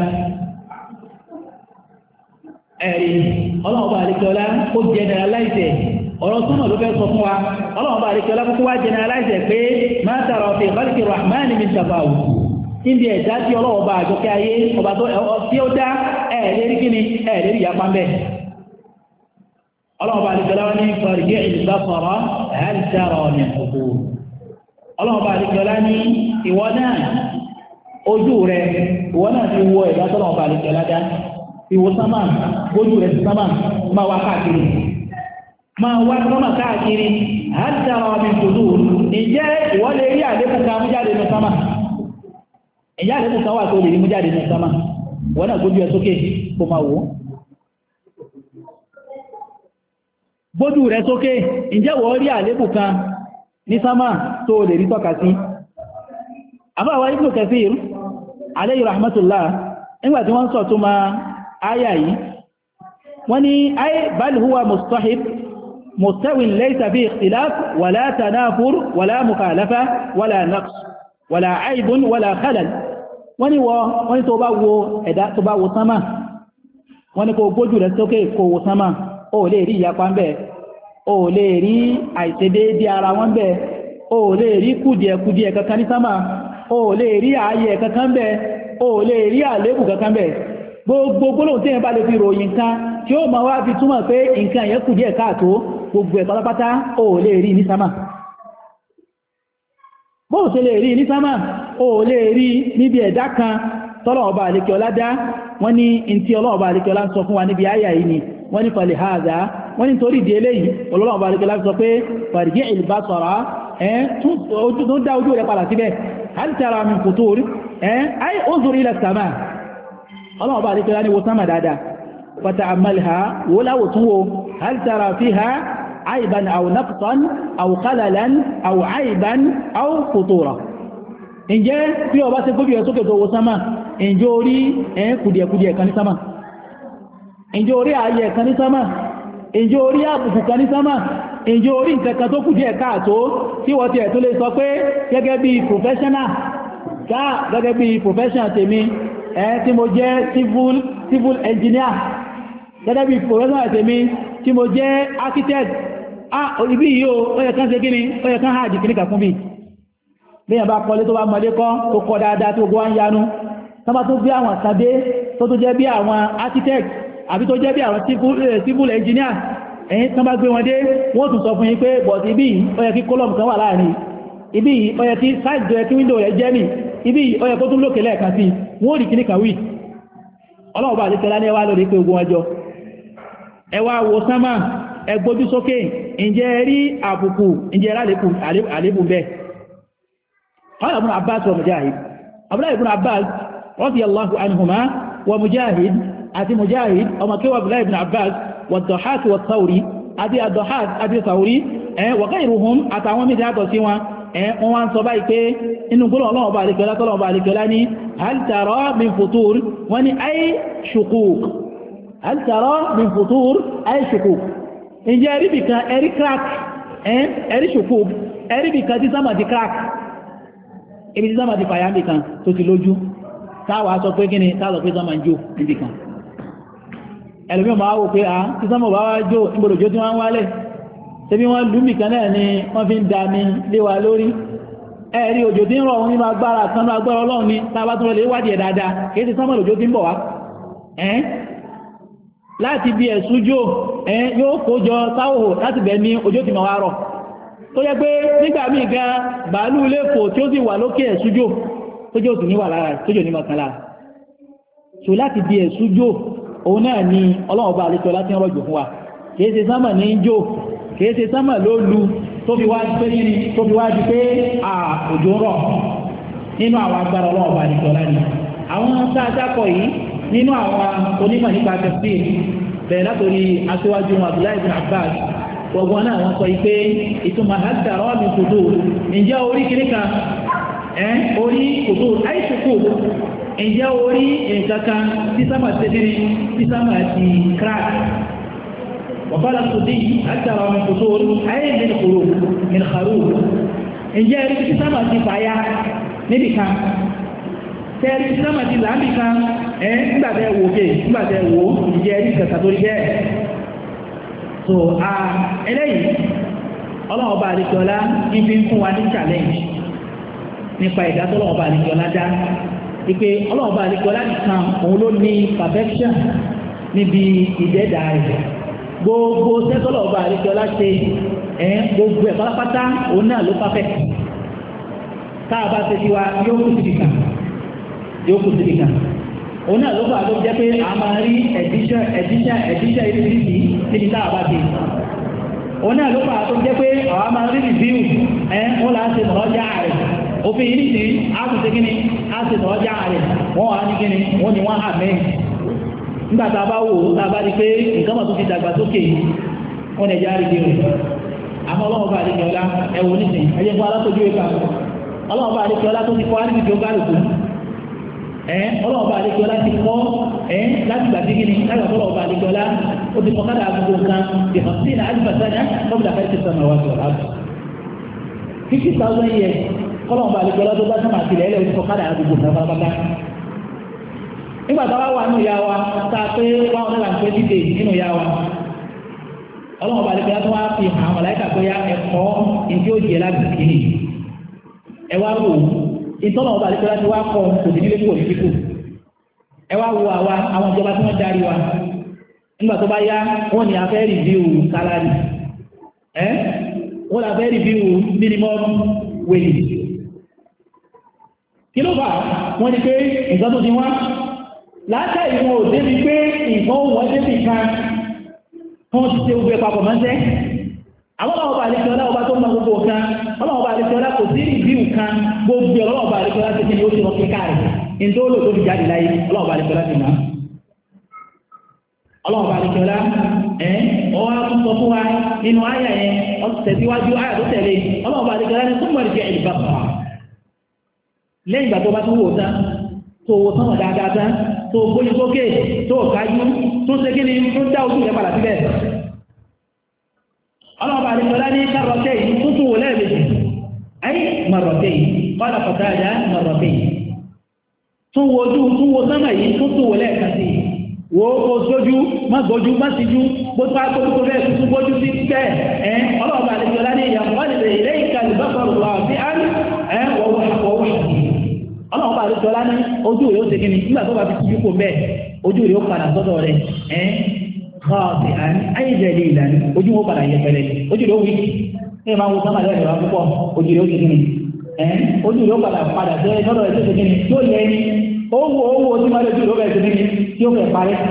ẹ̀rí ọlọ́ọ̀bá àlejòọlá ó generalize ọ̀rọ̀ súnmọ̀ ló fẹ́ sọ fún wa ọlọ́ọ̀bá àlejòọlá kúkú wá generalize pé ma tara fi khalqi rahmani min tafawut níbi ẹ̀dá tí ọlọ́ọ̀bá àjọkẹ́ ayé ọba tí ó dá ẹ̀ẹ́lérí kíni ẹ̀ẹ́lérí yapa ń bẹ̀ ọlọ́ọ̀bá àlejòọlá ní farji' al-basara hal tara min futur ọlọ́ọ̀bá àlejòọlá ní ìwọ náà ojú rẹ̀ ìwọ náà ti wọ ẹ̀dá tọ́lọ́ọ̀bá àlejòọlá dá ìwò sámà gbójú rẹ̀ sí sámà máa wá káàkiri máa wá sámà káàkiri àtàrà ọmọ ìtòdó ìjẹ́ ìwọ́n lè rí àlékún ká mújáde ní sámà ìjẹ́ àlékún ká wà tó lè rí mújáde ní sámà wọ́n náà gbójú ẹ̀ sókè kó máa wò gbójú rẹ̀ sókè ìjẹ́ wọ́n rí àlékún ká ní sámà tó lè rí tọ́ka sí. àbáwá Ibn Kathir alayhi rahmatullah nígbà tí wọ́n sọ tó ma áyà yìí wọ́n ní ay bal huwa mustahib mustawin laysa fi ikhtilaf wala tanafur wala mukhalafa wala naqs wala aibun wala khalal wọ́n ní wọ́n ní tó bá wo ẹ̀dá tó bá wo sámà wọ́n ní kó gbójú rẹ̀ sókè kó wo sámà ó lè rí ìyapa ń bẹ ó lè rí àìṣedéédé ara wọn bẹ ó lè rí kùdìẹ̀kùdìẹ̀ kankan ní sámà ó lè rí ààyè kankan bẹ ó lè rí àlébù kankan bẹ gbogbo gbólóhùn tí yẹn bá lè fi ròyìn nǹkan tí ó máa wá fi túmọ̀ pé nǹkan yẹn kù díẹ̀ káàtó gbogbo ẹ̀ pátápátá ó lè rí ní sámà bó ṣe lè rí ní sámà ó lè rí níbi ẹ̀dá kan tọ́lọ̀ọba àlékẹ́ ọlá dá wọ́n ní ìntí ọlọ́ọba àlékẹ́ ọlá ń sọ fún wa níbi àyà yìí ni wọ́n ní falẹ̀ haza wọ́n ní torí ìdí eléyìí ọlọ́ọba àlékẹ́ ọlá sọ pé fàrígí ìlbásọ̀rá ẹ̀ tún dá ojú rẹ̀ padà síbẹ̀ hal tara min futur ẹ̀ ay unzur ila sama ọlọ́ọba àlékẹ́ ọlá ní wo sámà dáadáa fata'ammalha wó láwò tún wo hal tara fiha aiban aw naqsan aw khalalan aw aiban aw futura ǹjẹ́ bí ọba ṣe gbóbi ẹ̀sókè tó wo sámà ǹjẹ́ orí ẹ̀ kùdìẹ̀kùdìẹ̀ kan ní sámà ǹjẹ́ orí ààyè kan ní sámà ǹjẹ́ orí àbùkù kan ní sámà ǹjẹ́ orí nǹkankan tó kùdìẹ̀ káàtó tí wọ́n ti ẹ̀ tó lè sọ pé gẹ́gẹ́ bí professional ká gẹ́gẹ́ bí professional tèmi ẹ̀ tí mo jẹ́ civil civil engineer gẹ́gẹ́ bí professional tèmi tí mo jẹ́ architect ah ibi yìí ó yẹ kán ṣe kíni ó yẹ kán hajj kíní kàkún bí bíyàn bá kọlé tó bá mọlé kọ́ tó kọ dáadáa tó gbọ́ ń yanu tó bá tó bí àwọn sàdé tó tó jẹ́ bí àwọn architect àbí tó jẹ́ bí àwọn civil engineer ẹ̀yìn tó bá gbé wọn dé wọ́n tún sọ fún yín pé bọ̀t ibi yìí ó yẹ kí column kan wà láàrin ibi yìí ó yẹ kí side tó yẹ kí window rẹ̀ jẹ́ nì ibi yìí ó yẹ kó tún lókè lẹ́ẹ̀kan sí wọ́n rí kíní kan wí ọlọ́ọ̀bá àti kẹlá ní ẹwà lórí pé ogun ọjọ́ ẹwà wo sánmà ẹgbójú sókè ǹjẹ́ rí àbùkù ǹjẹ́ àlébù bẹ́ẹ̀ قال ابن عباس ومجاهد عبد الله بن عباس رضي الله عنهما ومجاهد أتي مجاهد أما كوا عبد الله بن عباس والضحاك والثوري أتي الضحاك أتي الثوري اه وغيرهم أتعوى من ذات وسيوا اه وان صبايك إنه قلوا الله بارك الله طلعوا بارك الله هل ترى من فطور واني أي شقوق هل ترى من فطور أي شقوق إن جاري بك أري كراك اه أري شقوق أري بك دي سما دي كراك ibi tí sáàmà ti fàyà ń bì kan tó ti lójú táwà sọ pé gíní táàlọ̀ pé sáàmà ń jò níbì kan ẹlòmí ọmọ àwò pé à tí sáàmà bá wá jò ìgbòdòjò tí wọ́n ń wálẹ̀ tẹ́bí wọ́n lùmì kan náà ni wọ́n fi ń da mi lé wa lórí ẹ̀rí òjò tí ń rọ̀ nínú agbára kan ní agbára ọlọ́run ni tábà tún lè wádìí ẹ̀ dáadáa kìí ti sáàmà lòjò tí ń bọ̀ wá ẹ́n láti bí ẹ̀sùn jò ẹ́n yóò kójọ sáwò láti bẹ̀ ní òjò tí ma wá rọ̀ tó yẹ pé nígbà míì gan bàálù ilé fò tí ó sì wà lókè ẹ̀sújò tó jẹ́ òsì níwà lára tó jẹ́ onímọ̀ kan lára so láti di ẹ̀sújò òun náà ni ọlọ́run bá àlejò láti ń rọ̀jò fún wa kìí ṣe sámà ní jò kìí ṣe sámà ló lu tó fi wá pé ní tó fi wá di pé à òjò rọ̀ nínú àwọn agbára ọlọ́run bá àlejò láti àwọn tá a dákọ̀ yìí nínú àwọn onímọ̀ nípa tafsir bẹ̀rẹ̀ látòrí aṣíwájú Abdullahi ibn Abbas ọgbọ́n náà wọ́n sọ ipé ìtumọ̀ àdàrọ́ mi kòtò ǹjẹ́ orí kìríkà ẹ́ orí kòtò àìsùkò ǹjẹ́ orí ẹ̀kankan tí sámà tẹ́lẹ̀ tí sámà ti crack wọ̀bálà sòdí àdàrọ́ mi kòtò àìmìn kòrò min kharu ǹjẹ́ rí tí sámà ti fàyà níbìkan tẹ́rí tí sámà ti làábìkan ẹ́ nígbàtẹ́ wò ké nígbàtẹ́ wò ǹjẹ́ rí kàkà tó rí bẹ́ẹ̀ so eléyìí ọlọ́ọ̀bá àríkíọlá ní fi ń fún wa ní challenge nípa ìdátọ́lọ́ọ̀bá àríkíọlá dá ipé ọlọ́ọ̀bá àríkíọlá nìkan òun ló ní perfection níbi ìdẹ́dà rẹ̀ gbogbo sẹ́tọ́lọ́ọ̀bá àríkíọlá ṣe ẹ̀ gbogbo ẹ̀ pátápátá òun náà ló perfect táàbá ṣe ti wa yóò kù síbi kan yóò kù síbi kan òun náà ló fà ló jẹ́ pé a máa rí edition edition edition ìrísí níbi tá a bá dé òun náà ló fà tó jẹ́ pé àwọn máa rí review ẹ́ wọ́n là ń ṣe tọ́jà rẹ̀ òfin yìí nìsí á tún ṣe kíni á ṣe tọ́jà rẹ̀ wọ́n wà ní kíni wọ́n ni wọ́n hà mẹ́rin nígbà tá a bá wò tá a bá rí pé nǹkan mọ̀ tó ti dàgbà sókè wọ́n lè já review àmọ́ ọlọ́run bá àdéjọ ọlá ẹ̀wọ̀n nísìn ẹ̀jẹ̀ fún alákòjú ìka ọlọ́run bá àdéjọ ọlá tó ti kọ́ àdéjọ tó bá lòkù ẹ̀ ọlọ́run bá àdéjọ ọlá ti kọ́ ẹ̀ láti gbà sí kíni láti gbà ọlọ́run bá àdéjọ ọlá ó ti kọ́ kádà gbogbo nǹkan ìfọ̀n sí ní alifasanya kọ́bùdà fẹ́ẹ́ ti sọ̀nà wá sọ̀rọ̀ àbù fifty thousand years ọlọ́run bá àdéjọ ọlá tó bá sọ̀nà àtìlẹ̀ ẹ̀lẹ́ ó ti kọ́ kádà gbogbo nǹkan pátápátá nígbà tó wá wà nínú ìyá wa tá a pé one hundred and twenty days nínú ìyá wa ọlọ́run bá àdéjọ ọlá tó wá fi hàn àwọn màláíkà pé ẹ̀kọ́ ìdí òjì ẹ̀ láti kìíní ẹ wá wò ìtọ́nà ọba àdéjọ ọlá ti wá kọ́ kò sí nílé kò ní kíkù ẹ wá wo àwa àwọn ìjọba tí wọ́n darí wa nígbà tó bá yá wọ́n ní afẹ́ rìvíw sálárì ẹ́ wọ́n ní afẹ́ rìvíw minimum wage kí ló fà wọ́n ní pé nǹkan tó ti wá látà ìwọ̀n ò débi pé nǹkan wọ́n débi kan wọ́n ti ṣe gbogbo ẹ̀pàpọ̀ máa ń tẹ́ àwọn ọlọ́ọ̀bà àlejò ọlá ọba tó ń bá gbogbo kan ọlọ́ọ̀bà àlejò ọlá kò sí rìvíw kan gbogbo ọlọ́ọ̀bà àlejò ọlá ti fi ní ó ti rọ kíkà rẹ̀ ìdóòlò tó fi jáde láyé ọlọ́ọ̀bà àlejò ọlá ti máa ọlọ́ọ̀bà àlejò ọlá ẹ̀ ọwọ́ sọ fún wa nínú àyà yẹn tẹ̀síwájú àyà tó tẹ̀lé ọlọ́ọ̀bà àlejò ọlá ní súnmọ́ ìjẹ́ ìdìbà pàà lẹ́yìn ìgbà tó bá tún wò tán tó wò tán dáadáa tán tó gbóyún sókè tó kájú tó ṣe kí ni tó dá ojú rẹ̀ padà síbẹ̀ ọlọ́ọ̀bà àlejò ọlá ní kárọ̀tẹ́ yìí tó tún wò lẹ́ẹ̀mejì ayé mọ̀rọ̀tẹ́ yìí wọ́n lọ kọ̀tà àjà mọ̀rọ̀tẹ́ yìí tún wo ojú tún wo sánmà yìí tún tún wò lẹ́ẹ̀kan sí wo o sójú má gbójú má síjú gbójú bá gbójú tó bẹ́ẹ̀ tuntun gbójú sí bẹ́ẹ̀ ẹ̀ ọlọ́ọ̀bà àlejò ọlá ní ìyàwó wọ́n lè ilé ìkàlù bá kọ̀rọ̀ wà sí àrí ẹ̀ wọ́wọ́ wọ́wọ́ ọlọ́ọ̀bà àlejò ọlá ní ojú rẹ̀ ó ṣe kíni nígbà tó bá fi síjú kò bẹ́ẹ̀ ojú rẹ̀ ó padà sọ́dọ̀ rẹ̀ ẹ̀ kọ́ọ̀sì àní ayéjẹ̀lẹ̀ ìlànà ojú wọn padà yẹpẹrẹ ojú rẹ̀ ó wí ẹ̀ máa wo sánmà lẹ́yìn wá púpọ̀ ojú rẹ̀ ó ṣe kíni ẹ̀ ojú rẹ̀ ó padà padà jẹ́ sọ́dọ̀ rẹ̀ tó ṣe kíni yóò lẹ́ni owó owó tí máa lójú lóbẹ̀ ṣe kíni tí ó fẹ́ parí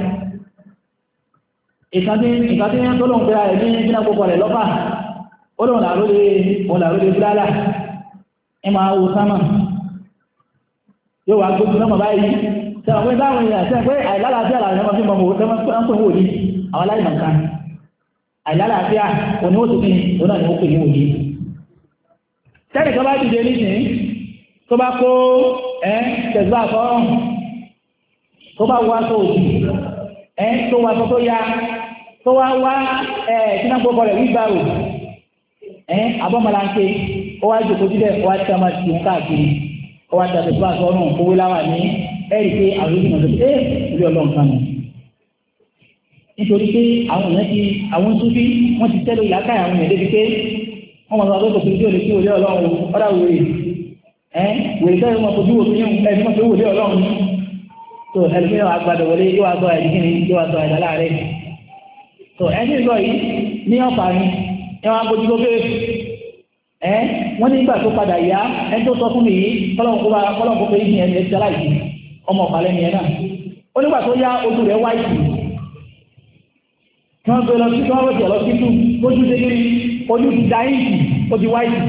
ìkàtí ìkàtí tó lóun pé ààrẹ ní sínú gbogbo rẹ̀ lọ́fà ó lóun làróde òun làróde búrálà ẹ máa wo sánmà yóò wá gbójú náà báyìí sẹ́wọ̀n pé báwọn èèyàn sẹ́wọ̀n pé àìlálàáfíà làwọn ẹ̀mọ́ fi mọ̀ mọ̀ tẹ́wọ́n pè wò ní àwọn aláìmọ̀ kan àìlálàáfíà òní ó ti fi òun náà ni ó pè ní òní tẹ́lẹ̀ kan bá dìde nísìnyí tó bá kó ẹ́ tẹ̀síwá sọ́rọ̀ tó bá wá tó òjì ẹ́ tó wá tó tó yá tó wá wá ẹ̀ tí náà gbogbo rẹ̀ wíbàrò ẹ́ abọ́mọláńké ó wá jòkó sílẹ̀ ó wá tí a máa ti ń káàkiri ó wá tẹ̀ tẹ̀síwá sọ́rọ̀ owó láwà ní ẹ̀rì pé àwọn ìgbìmọ̀ tó ẹ́ ilé ọlọ́run kan nítorí pé àwọn èèyàn ti àwọn súnfí wọ́n ti tẹ́lẹ̀ ìlàkà àwọn èèyàn débi pé wọ́n mọ̀ lọ́dọ̀ tó fi olè sí olè ọlọ́run ọ̀dà wèrè ẹ́ wèrè tẹ́lẹ̀ wọn fojú òfin ẹni mọ̀ pé olè ọlọ́run tó ẹni pé àgbàdo wọlé yóò wá sọ ẹ̀dí kíni yóò wá sọ ẹ̀dá láàrẹ̀ tó ẹni ìgbọ̀ yìí ní ọ̀pá ni ẹ wọn abojú lókè ẹ wọ́n ní ìgbà tó padà yá ẹni tó sọ fún mi yìí kọ́lọ́nkó pé ìyẹn ẹni ẹni aláìsí ọmọ ọ̀pálẹ́ ni ẹ náà ó nígbà tó yá ojú rẹ̀ wáìsì tí wọ́n gbé lọ sí tí wọ́n rọ̀jẹ̀ lọ sí tù ojú dé kiri ojú ti dá ìjì ó ti wáìsì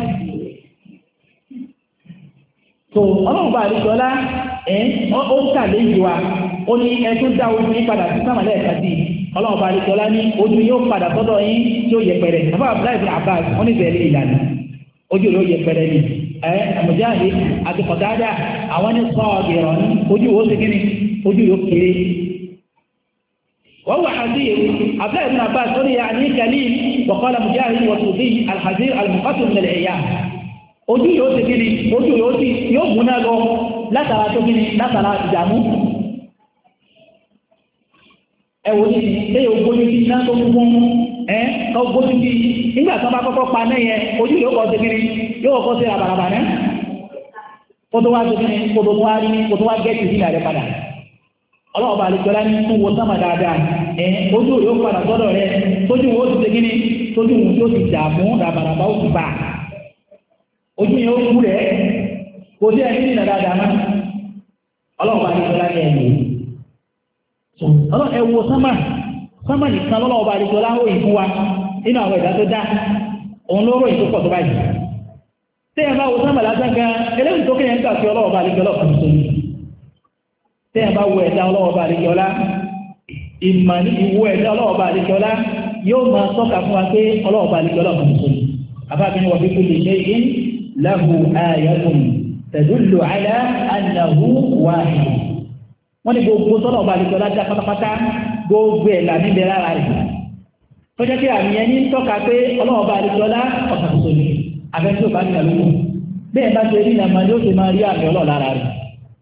tó ọlọ́run bá àríkọ́ lá ẹ̀ ó ń kà léyìí wa ó ní ẹtún dá ojú yín padà sí sámàlẹ́ ẹ̀ka sí ọlọ́run bá àríkọ́ lá ní ojú yóò padà sọ́dọ̀ yín tí ó yẹpẹrẹ àbá abdullahi bin abbas wọ́n ní bẹ̀rẹ̀ ìlànà ojú rẹ̀ ó yẹpẹrẹ ni ẹ̀ Mujahid àti Qatada àwọn ní sọ́ọ̀dì rọ̀ ní ojú wo ṣe kíni ojú yóò kéré وهو حذير عبد الله بن عباس قال يعني كليل وقال مجاهد والصوفي الحذير المقتل من العيان ojú yóò ti kiri ojú yóò ti yóò múná lọ látara tó kiri látara ìdàmú ẹwọ ní ṣe yóò gbójú sí iná tó fún ẹ́ kọ́ gbójú sí nígbà tó bá kọ́kọ́ pa náà yẹn ojú yóò kọ́ sí kiri yóò kọ́ sí àbàràbà náà kó tó wá sí kiri kó tó wá rí kó tó wá gẹ́ẹ̀tì sí ìrẹ̀ padà ọlọ́ọ̀bà àlejòlá ní tún wo sámà dáadáa ẹ̀ ojú yóò padà sọ́dọ̀ rẹ̀ tójú wo ti ṣe kíní tójú wo tí ó ti dààmú ràbàràbà ó ti bà ojú yẹn ó kú rẹ̀ kò sí ẹni nínú dáadáa náà ọlọ́ọ̀bà àlejòlá ní ẹ̀yìn ẹ̀ wo sámà sámà nìkan lọ́lọ́ọ̀bà àlejòlá ó yìí fún wa nínú àwọn ẹ̀dá tó dá òun ló ròyìn tó pọ̀ tó báyìí tẹ́yìn bá wo sámà lásán gan eléyìí tó kéyàn gbà sí ọlọ́ọ̀bà àlejòlá kan tó ní tẹ́yìn bá wo ẹ̀dá ọlọ́ọ̀bà àlejòlá ìmọ̀ ní ìwo ẹ̀dá ọlọ́ọ̀bà àlejòlá yóò máa tọ́ka fún wa pé ọlọ́ọ̀bà àlejòlá kan tó ní afáàbí ni wọ́n fi kulli shay'in lahu ayatun tadullu ala annahu wahid. wọ́n ní gbogbo tọ́lọ̀ ọba àlejò lájà pátápátá gbogbo ẹ̀ là níbẹ̀ lára rẹ̀. tó jẹ́ pé àmì ẹni tọ́ka pé ọlọ́wọ́ ọba àlejò ọlá ọ̀sán tó ní abẹ́tí ò bá ní àlùkù bẹ́ẹ̀ bá ṣe rí ìyàmà ni ó ṣe máa rí àmì ọlọ́ọ̀ lára rẹ̀.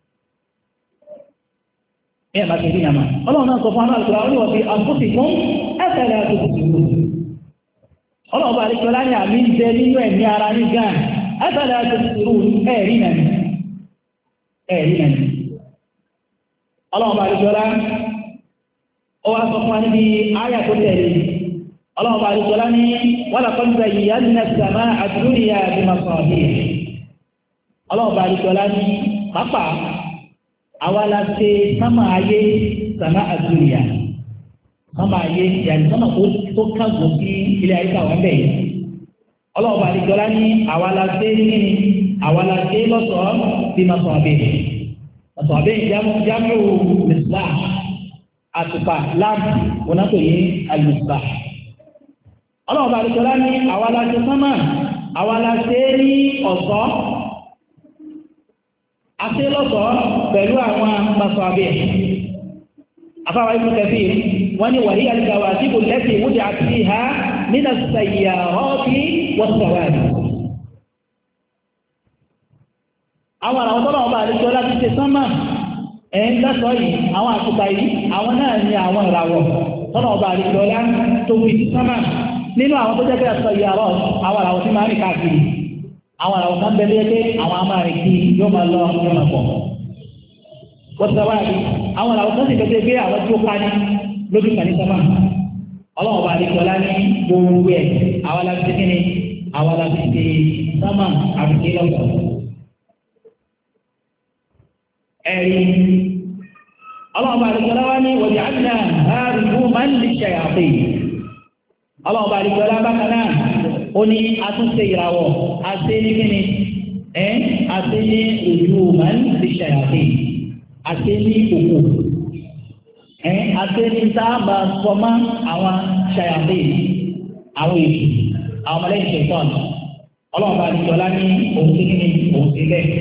bẹ́ẹ̀ bá ṣe rí ìyàmà ọlọ́run náà sọ fún aláàlùkù àwọn oníwọ̀n fi àǹfóṣì fún ẹ̀fẹ̀lẹ̀ àtòkùtù ọlọ́run ọba àlejò ọlá ní àmì ń jẹ nínú ẹ̀mí ara ní gan ẹ̀fẹ̀lẹ̀ àtòkùtù ẹ̀rí nàní ẹ̀rí nàní ọlọ́run bá rí jọlá ó wá sọ fún wa níbi ayà tó tẹ̀lé ọlọ́run bá rí jọlá ní wọ́n lọ kọ́ńtà yìí yá nínú sàmá àdúróyà bí ma sọ bí ọlọ́run bá rí jọlá ní pápá àwa la ṣe sámà ayé sàmá àdúróyà sámà ayé yàtí sámà tó kàgùn sí ilé ayé káwọn bẹ̀ yìí ọlọ́run bá rí jọlá ní àwa la ṣe ní àwa la ṣe lọ́sọ̀ọ́ bí ma sọ bí ọ̀sọ̀bẹ́ ìjámù mìsìlá àtùpà láàbù wọn tó yí alìmìsìlá ọlọ́ọ̀bá àdìsọ́lá ní àwàláṣẹ́ sánmà àwàláṣẹ́ ní ọ̀ṣọ́ àṣẹ́lọ́ṣọ́ pẹ̀lú àwọn masọ̀bẹ́ afáwà ikú kẹfì wọ́n ni wàhí àdìsọ́wà tí kò lẹ́sì ìwúdí àti ha nínú sàyà ọ́ọ̀kì wọ́sọ̀wàdì àwọn àwọn tọ́lọ̀ ọba àríṣọ́ láti ṣe sánmà ẹ̀ ń lọ́sọ̀ yìí àwọn àtùpà yìí àwọn náà ní àwọn ìràwọ̀ tọ́lọ̀ ọba àríṣọ́ lá tó fi sánmà nínú àwọn tó jẹ́ pé àtọ̀ ìyàrọ̀ àwọn ìràwọ̀ tí máa ń rìn káàkiri àwọn ìràwọ̀ kan bẹ̀rẹ̀ pé àwọn amárin kí yóò máa lọ yóò máa pọ̀ wọ́sọ̀wáàdì àwọn ìràwọ̀ kan sì bẹ̀rẹ̀ pé àwọn tí ó pa ní lójú kan ní sánmà ọlọ́wọ́ ọba àríṣọ́ lá ní gbogbo ẹ̀ àwọn aláṣẹ kíni àwọn aláṣẹ sánmà àbíké lọ́sọ̀ọ́ ẹ̀rí ọlọ́ọ̀bá àríkọlá wá ní wọ̀dí àdínà ààrùn máa ń lè ṣàyàfẹ́ ọlọ́ọ̀bá àríkọlá bákanáà ó ní àtúnṣe ìràwọ̀ àti ní kíni ẹ́ àti ní ojú máa ń lè ṣàyàfẹ́ àti ní òkú ẹ́ àti ní sáàbà sọmá àwọn ṣàyàfẹ́ àwọn èdè àwọn ọmọlẹ́yìn ṣẹ̀tọ́n ọlọ́ọ̀bá àríkọlá ní òun sí kíni òun sí bẹ́ẹ̀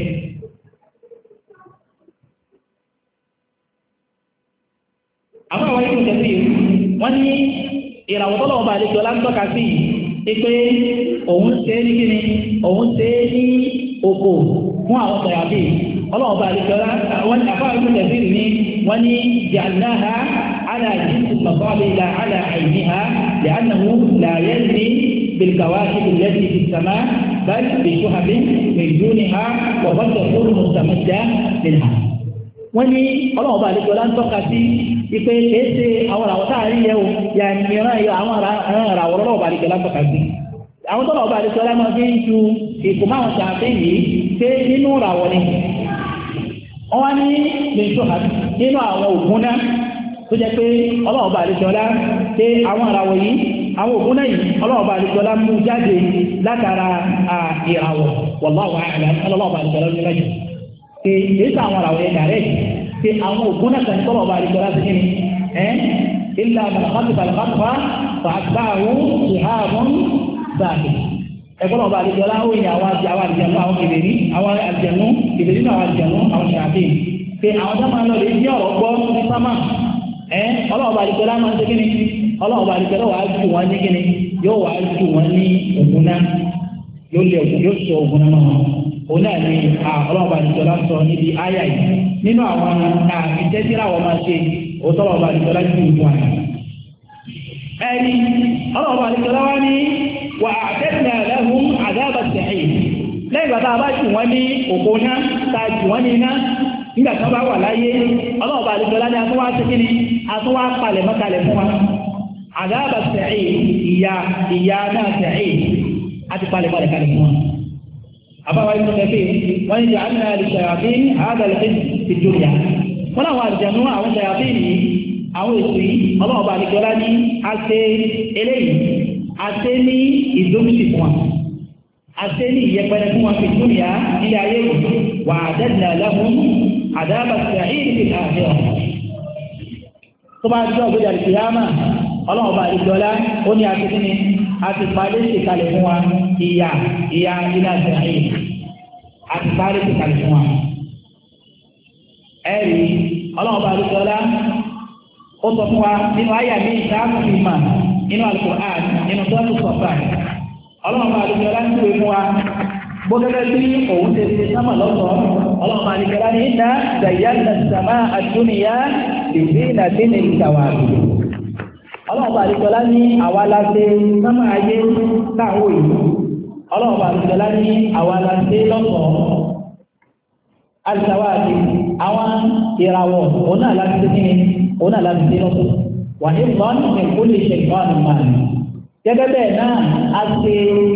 àwọn àwọn ikú tẹ̀sí wọ́n ní ìràwọ̀ tọ́lọ̀ ọba àlejò láńtọ́ka sí pé òun ṣe ní kíni òun ṣe ní oko fún àwọn tọ̀yàbí ọlọ́ọ̀ba àlejò wọ́n ní àfáà ikú tẹ̀sí ní wọ́n ní jàǹdáha على جنس المصابيح على عينها لأنه لا يجري بالكواكب التي في السماء بل بشهب من دونها وقد تكون مستمدة منها wọ́n ní ọlọ́ọ̀bá àlejò láńtọ́ka sí ipe kéèsè àwọn àwọn táàrí yẹ o yà ní ìran ẹ̀yọ àwọn àràwọ̀ ọlọ́ọ̀bá àlejò láńtọ́ka sí àwọn tọ́lọ̀ọ̀bá àlejò láńtọ́ka fi ń ju ìkùnmáwọn ṣàfẹ́ yìí pé nínú ìràwọ̀ ni wọ́n wá ní lèṣọ́ nínú àwọn ògùn náà tó jẹ́ pé ọlọ́ọ̀bá àlejò lá pé àwọn àràwọ̀ yìí àwọn ògùn náà yìí ọlọ́ọ̀bá àlejò lá mú jáde látara ìràwọ̀ wallahu a'lam ọlọ́ọ̀bá àlejò lá ní pé èsì àwọn àràwọ̀ yẹn dàrẹ́ pé àwọn ògùn náà kan tọ́lọ̀ ọba àdìgbò láti kíni ẹ́ ilà mọ̀lẹ́kọ́tì balùwàtà fàgbáwò ṣìhàmùn sáàkì ẹ̀kọ́ ọba àdìgbò láwọn èèyàn àwọn àwọn àdìjẹ̀nú àwọn kèbèrè àwọn àdìjẹ̀nú kèbèrè náà àwọn àdìjẹ̀nú àwọn ṣàkè pé àwọn sábà lọ lè ní ọ̀rọ̀ gbọ́ ní sámà ẹ́ ọlọ́ọ̀ba àdìgbò láwọn ṣe kíni ọlọ́ọ̀ba àdìgbò láwọn wàá jù wọn ní kíni yóò wàá jù wọn ní ògùn náà yóò lé ògùn yóò sọ ògùn náà mọ́ òun náà ni ọlọ́ọ̀bà àdìjọ́lá sọ níbi áyà yìí nínú àwọn ìtẹ́síra wọn máa ṣe òtọ́lọ́ọ̀bà àdìjọ́lá jù ú wà. ẹni ọlọ́ọ̀bà àdìjọ́lá wá ní wà àtẹ́síra lẹ́hùn àdáàbà sẹ̀yìn lẹ́yìn bàtà bá jù wọ́n ní òkò náà ta jù wọ́n ní iná nígbà tí wọ́n bá wà láyé ọlọ́ọ̀bà àdìjọ́lá ní atúwá síkíní atúwá palẹ̀ mọ́kalẹ̀ fún wa àdáàbà sẹ̀yìn ìyá ìyá náà sẹ̀yìn àti palẹ̀ palẹ̀ kalẹ̀ fún wa. أبا ابن كثير وجعلنا للشياطين هذا الحزب في الدنيا ولا هو الجنوع أو الشياطين أو السوي الله بارك لنا أتي إليه أتني إذن سكوا أتني يقبلكم في الدنيا إلى يوم وأعددنا لهم عذاب السعير في الآخرة طبعا جاء بجاء القيامة الله بارك لنا وني أتني àti parí ti kalẹ̀ fún wa ìyà ìyà iná sẹ́yìn àti parí ti kalẹ̀ fún wa. ẹ̀rí ọlọ́run bá lóṣọ lá ó sọ fún wa nínú àyà mi ìdáàbò ìmà nínú Al-Qur'an nínú sọ́ọ̀tù sọ̀tà ọlọ́run bá lóṣọ lá ń pè fún wa bó gẹ́gẹ́ bí òun ṣe ṣe sámà lọ́sọ̀ọ́ ọlọ́run bá lóṣọ lá ní iná zayyana as-samaa ad-dunya bi zinatin al-kawakib. ọlọ́run bá lóṣọ lá ní àwa la ṣe sámà ayé táwọn ìlú ọlọ́run bá lóṣọ lá ní àwa la ṣe lọ́sọ̀ọ́ alìsàwáàdì àwọn ìràwọ̀ òun náà láti ṣe kíni òun náà láti ṣe lọ́sọ̀ wà ní ìbọn ní kó lè ṣe ìbọn àmì máa ní. gẹ́gẹ́ bẹ́ẹ̀ náà a ṣe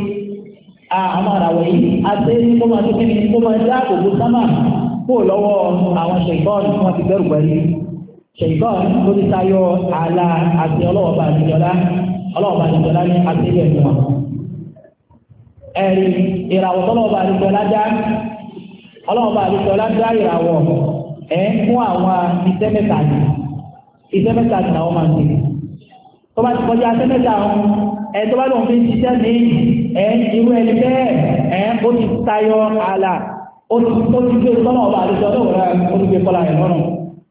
àwọn ìràwọ̀ yìí a ṣe kó máa tó kíni kó máa dá òkú sámà kó lọ́wọ́ àwọn ṣèǹkọ́ọ̀nù tí wọ́n ti bẹ̀rù pẹ̀lú ṣèǹkọ́ọ̀nù tó ti tayọ ààlà àti ọlọ́wọ́ bá àdìjọ́lá ọlọ́wọ́ bá àdìjọ́lá ní àtẹ́lẹ̀ fún wọn. ẹ̀rí ìràwọ̀ tọ́lọ́wọ́ bá àdìjọ́lá já ọlọ́run bá àdúgbò ládá ìràwọ̀ ẹ̀ fún àwọn iṣẹ́ mẹ́ta ní iṣẹ́ mẹ́ta ní àwọn máa ń ṣe tó bá ti kọjá iṣẹ́ mẹ́ta ọ̀hún ẹ̀ tó bá lóun fi ń ṣiṣẹ́ ní ẹ̀ irú ẹni bẹ́ẹ̀ ẹ̀ ó ti tayọ ààlà ó ti ó ti gbé tọ́lọ̀ ọba àdúgbò ọlọ́wọ́ rẹ̀ ó ti gbé kọ́lá rẹ̀ lọ́rùn.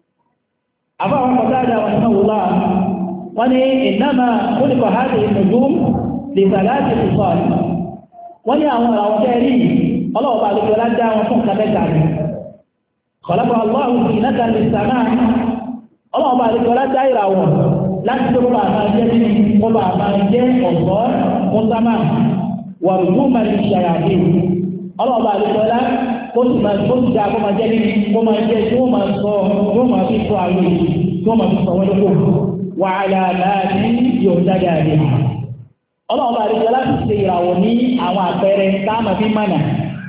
àbá àwọn kọjá àjà wọn náà wò láà wọ́n ní ìnáma ó ní kọ̀hádì ìnùdú lè sàláàtì ìfọ̀ọ̀lì wọ́n ní àwọn àwọn tẹ́ẹ̀rí ọlọ́ọ̀bá àlejò lájá wọn fún kàmẹ́ta ni kọ̀lápọ̀ ọlọ́run sí iná kan lè sàmà ọlọ́ọ̀bá àlejò lájá ìràwọ̀ láti tó bá máa jẹ́ nínú bá máa jẹ́ ọ̀gbọ́ fún sámà wàrùdú máa ti ṣàyàdé ọlọ́ọ̀bá àlejò lá ó sì máa tó ti dá kó máa jẹ́ nínú kó máa jẹ́ tí wọ́n máa sọ yóò máa fi sọ àwọn èyí tí wọ́n máa fi sọ wọ́n lóko wàhálà láti yóò jáde àdé ọlọ́ọ̀bá àlejò láti ṣe ìràwọ̀ ní àwọn àpẹẹrẹ táàmà fi mánà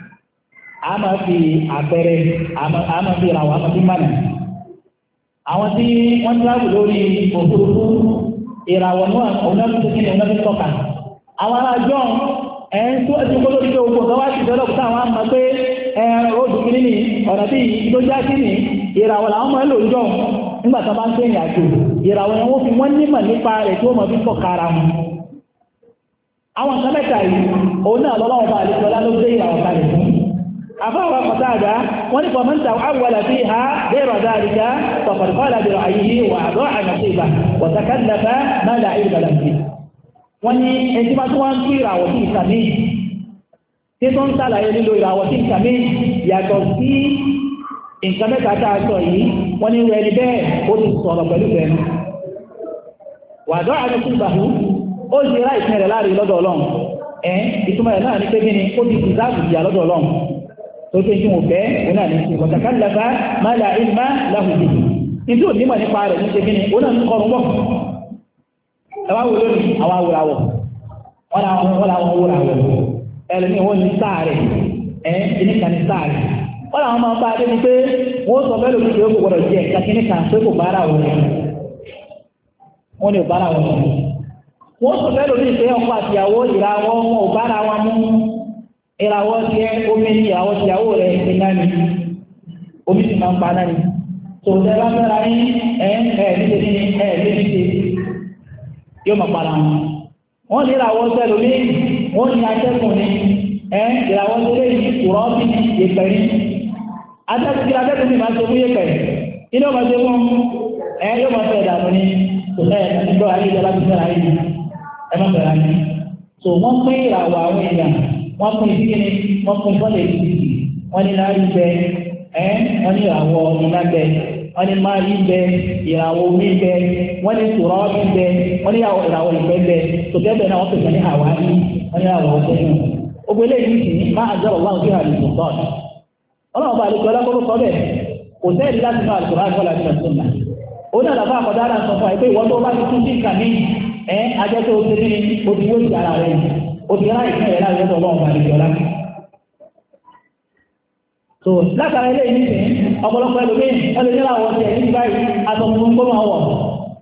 a máa fi àpẹẹrẹ a máa fi ìràwọ̀ a máa fi mánà àwọn tí wọ́n tíráàbù lórí òfurufú ìràwọ̀ náà onáfíìsì kí ni onáfíìsì tọ́ka àwọn arájọ́ ẹ̀ ń tó ẹ̀sìn kó lórí pé ogun ọ̀gá wá sí ìdọ́lọ́pù táwọn àmọ́ pé ẹ̀ ròdù kìíní ni ọ̀nà tí tó já sí ni ìràwọ̀ làwọn máa ń lò ń jọ nígbà tó bá ń sẹ́yìn àjò ìràwọ̀ yẹn wọ́n fi wọ́n nímọ̀ nípa rẹ̀ tí wọ́n máa fi tọ́ka ara wọn àwọn nǹkan mẹ́ta yìí òun náà lọ́wọ́ bá àlejò ọlá ló gbé ìràwọ̀ kalẹ̀ fún afáwà kọ̀tàdá wọ́n ní fọmọ́ntà àwọ̀lá fi ha bẹ́ẹ̀rọ̀ dáríká tọ̀pọ̀lọpọ̀lá bẹ̀rọ̀ àyíyí wà àdọ́ àmàṣẹ́gbà wọ̀tàkàlàfà mẹ́lá ìrìnàlàmì wọ́n ní ẹjí bá tó wọ́n ń tú ìràwọ̀ sí ìsàmì tí tó ń sàlàyé lílo ìràwọ̀ sí ìsàmì yàtọ̀ sí nǹkan mẹ́ta tá a sọ yìí wọ́n ní rẹ̀ ní bẹ́ẹ̀ ó ti sọ̀rọ̀ pẹ̀lú bẹ̀rù wà àdọ́ àmàṣẹ́gbà ó ti rá ìpín rẹ̀ láàrin lọ́dọ̀ ọlọ́run ẹ̀ ìtumọ̀ rẹ̀ náà ní pé kí ni ó ti ti dáàbò ìyà lọ́dọ̀ ọlọ́run tó tó tí wọ́n fẹ́ òun náà ní ṣe wọ̀tàkàlàfà máa là ìlmá láhùdì nítorí ò nímọ̀ nípa rẹ̀ ní ṣe kí ni òun náà ní kọrùn wọ̀ ẹwà wo lónìí àwọn awòràwọ̀ wọ́n làwọn wọ́n làwọn awòràwọ̀ ẹlẹ́ni wọ́n ní sáàrẹ̀ ẹ̀ ìníkà ní sáàrẹ̀ wọ́n làwọn máa ń bá a dé ni pé wọ́n sọ bẹ́ẹ̀ lómi pé ó kò gbọdọ̀ jẹ́ kakíníkà pé kò bára wọn wọ́n ní ò bára wọn wọ́n sọ bẹ́ẹ̀ lómi pé ọkọ àtìyàwó ìra wọn wọn ò bára wọn mú ìràwọ̀ tí ẹ omi ní ìràwọ̀ tí ìyàwó rẹ̀ ti náà ni omi ti máa ń pa náà ni tó tẹ́ bá fẹ́ra ní ẹ̀ ẹ̀ níṣe ní ẹ̀ níṣe ṣe yóò máa para wọn. wọ́n ní ìràwọ̀ sẹ́lò ní wọ́n ní atẹ́kùn ní ẹ̀ ìràwọ̀ sẹ́lò ní kùrọ́ bí ìpẹ́ ní atẹ́kùn kí atẹ́kùn ní máa ṣe fún ìpẹ́ kí ni ó máa ṣe fún ẹ̀ yóò máa fẹ́ dànù ní tó ẹ̀ nígbà ayé ìjọba ti fẹ́ra yìí ẹ̀ má fẹ́ra ní. tó wọ́n pín ìràwọ̀ àwọn èèyàn wọ́n pín ìdíkíní wọ́n pín bọ́ọ̀lù ìdíkì wọ́n ní láàrín bẹ ẹ́ wọ́n ní ìràwọ̀ iná bẹ wọ́n ní máàlì bẹ ìràwọ̀ omi bẹ wọ́n ní tùrọ̀ bí bẹ wọ́n ní ìràwọ̀ ìgbẹ́ bẹ tòkẹ́bẹ̀ náà wọ́n pèsè ní àwárí wọ́n ní àwọ̀ ọ̀sẹ̀ náà. ogun eléyìí sì ní máa jẹ́ ọ̀wá òjò àlùkò tọ́ọ̀nù ọlọ́run bá àlùkò ọlọ́kọ́rọ́ sọ bẹ́ẹ̀ kò sẹ́ẹ̀dì láti náà àlùkò ráńkọ́ láti náà sọ́nà òun náà làbá àkọ́dá náà sọ fún ẹ pé ìwọ́n tó bá ti tún sí ìkànnì ẹ̀ ajẹ́tò ó ti ní odi yóò ti ara rẹ̀ òdìrá ìpín ẹ̀rá ìrọ́dọ̀ ọlọ́run àdìjọ́ láti. so látara ilé ìníṣẹ́ ọ̀pọ̀lọpọ̀ ẹlòmíì ọdún nílá àwọn ọ̀sẹ̀ ní báyìí àtọ̀mùnú kó máa wọ̀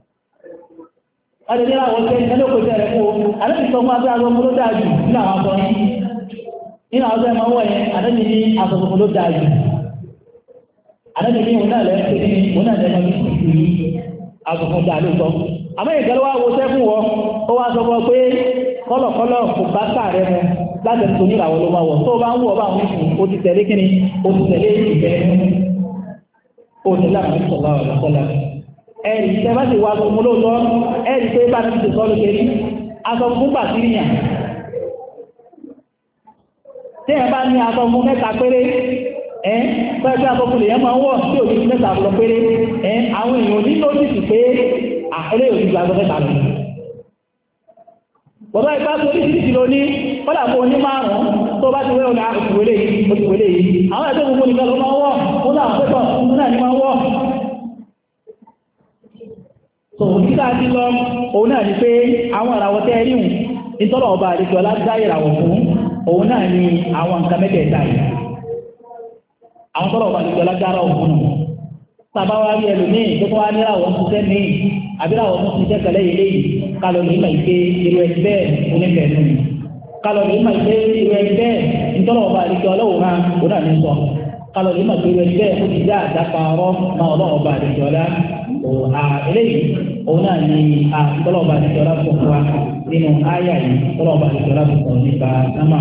ọdún nílá àwọn ọ̀sẹ̀ ní òkú tẹ̀rẹ̀ fún o àdébì sọ fún abẹ́ agbọ́n ló dáa jù nínú àwọn aṣọ yìí nínú àwọn ọ̀sẹ̀ máa wọ̀ yẹn àdébì ní àtọ̀mùnú ló dáa jù àdébì ní òun náà lẹ́ àmọ́ ìgbẹ́lẹ́ wá wo sẹ́fún wọ ó wá sọ fún pé kọ́lọ̀kọ́lọ̀ kò bá sàárẹ̀ mu láti ẹ̀sùn ní ìràwọ̀ ló máa wọ̀ tó bá ń wọ̀ bá àwọn ìsìn ó ti tẹ̀lé kíni ó ti tẹ̀lé ìfẹ́ ó ti láwọn ìṣọ̀lá ọ̀rọ̀ sọ́lá ẹ̀rì tẹ́ bá ti wá gbogbo lóòótọ́ ẹ̀rì pé bá ti sọ́ lókè rí aṣọ fún bàtíríyàn tí ẹ bá ní aṣọ fún mẹ́ta péré ẹ́ pẹ́ẹ́pẹ́ aṣọ fún lèyàn máa ń wọ̀ tí ò ní mẹ́ta lọ péré ẹ́ àwọn èèyàn ní lójìsì pé àkọlẹ́ òjì gba aṣọ mẹ́ta lọ bọ̀dọ̀ ìpá tó ní títí ló ní kọ́lá fún oní márùn-ún tó bá ti wẹ́ ọ̀nà òṣìwélé yìí òṣìwélé yìí àwọn ẹ̀tọ́ gbogbo nìkan ló máa wọ̀ ó náà pẹ́tọ̀ fún náà ní máa wọ̀ so títà ti lọ òun náà ni pé àwọn ìràwọ̀ tẹ́ ríhùn ìtọ́lọ̀ ọba àdéjọ lágbá ìràwọ̀ fún òun náà ni àwọn nǹkan mẹ́tẹ̀ẹ̀ta yìí àwọn tọ́lọ̀ ọba àdéjọ lágbára òun tàbá wá rí ẹlòmíì tó tó wá ní ìràwọ̀ ṣiṣẹ́ míì àbí ìràwọ̀ tó ṣiṣẹ́ kẹlẹ́ yìí léyìí kálọ̀ ní ìmọ̀ ìpé irú ẹni bẹ́ẹ̀ onífẹ̀ẹ́ fún mi kálọ̀ ní ìmọ̀ ìpé irú ẹni bẹ́ẹ̀ ìtọ́lọ̀ ọba àdéjọ ọlọ́wọ́ náà òun náà ní sọ kálọ̀ ní ìmọ̀ ìpé irú ẹni bẹ́ẹ̀ ó ti dá àdáparọ́ máa ọlọ́wọ́ ọba àdéjọ ọlá eléyìí òun náà ni àtọ́lọ́ọ̀bà àdìsọ́lá fún wa nínú áyà yìí tọ́lọ́ọ̀bà àdìsọ́lá fún wa nípa sámà.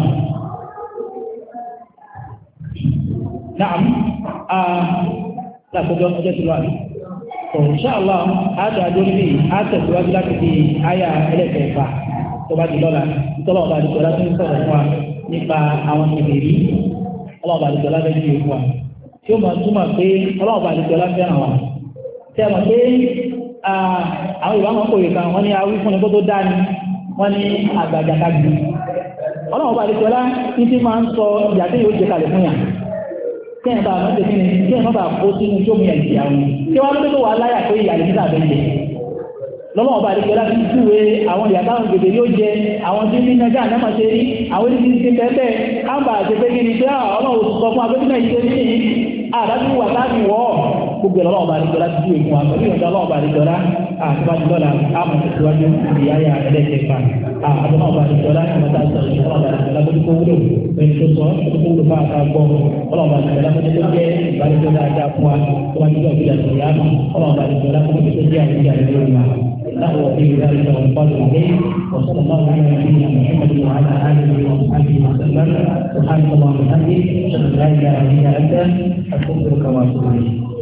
Naam, lákòójọ ọjọ́ tí wà ní. Insha Allah àti àdórí bíi àtẹ̀síwájú láti fi áyà ẹlẹ́kẹ̀ẹ́fà tó bá di lọ́la tọ́lọ́ọ̀bà àdìsọ́lá fún sọ̀rọ̀ fún wa nípa àwọn ìbèrè ọlọ́ọ̀bà àdìsọ́lá fẹ́ di fún wa. Tí ó máa túmọ̀ pé ọlọ́ọ̀bà àdìsọ́lá fẹ́ràn wa. Tí a mọ̀ pé àwọn ìwà máa ń kòrè kan wọ́n ní awí fún ẹgbẹ́ tó dá ní wọ́n ní àgbàjàkágbì ọlọ́run bá àdìsọ́lá ní tí máa ń sọ ìyà tí yóò jẹ kalẹ̀ fún yà kẹ́yìn bá àwọn tẹ̀sí ní kẹ́yìn bá kó sínú tó mú yà ìyà wọn kí wọ́n lóde tó wà láyà pé ìyà nígbà bẹ́ẹ̀ lọ́wọ́ bá àdìsọ́lá fi júwe àwọn ìyà táwọn gbèdé yóò jẹ àwọn tí ní nàgá àdámà ṣe rí àwọn tí ti bẹ́ẹ̀ káàbà àti pé kí ni pé ọlọ́run sọ fún abẹ́tí àdájú wà láti wọ́ gbogbo ọlọ́wọ́ bá rí jọlá tí ó ìfún àpẹẹrẹ ìrìnàjò ọlọ́wọ́ bá rí jọlá àtúwájú lọ́la àmọ̀ ìtìwájú ìyáyà ẹlẹ́kẹ̀ẹ́fà àtúwájú bá rí jọlá ìmọ̀ta ìsọ̀rọ̀ ọlọ́wọ́ bá rí jọlá tó kó wúlò ẹni tó sọ tó kó wúlò fún àkàgbọ́ ọlọ́wọ́ bá rí jọlá tó tó jẹ́ ìbáraẹjọ́ dáadáa fún wa tó wá nígbà òkúta tó yá ọlọ́wọ́ bá rí jọlá tó tó jẹ́ àríjà ìlú wa láwọn òbí ذلك والقول عليه وصلى الله على نبينا محمد وعلى اله وصحبه وسلم سبحانك اللهم وبحمدك اشهد ان لا اله الا انت استغفرك واتوب اليك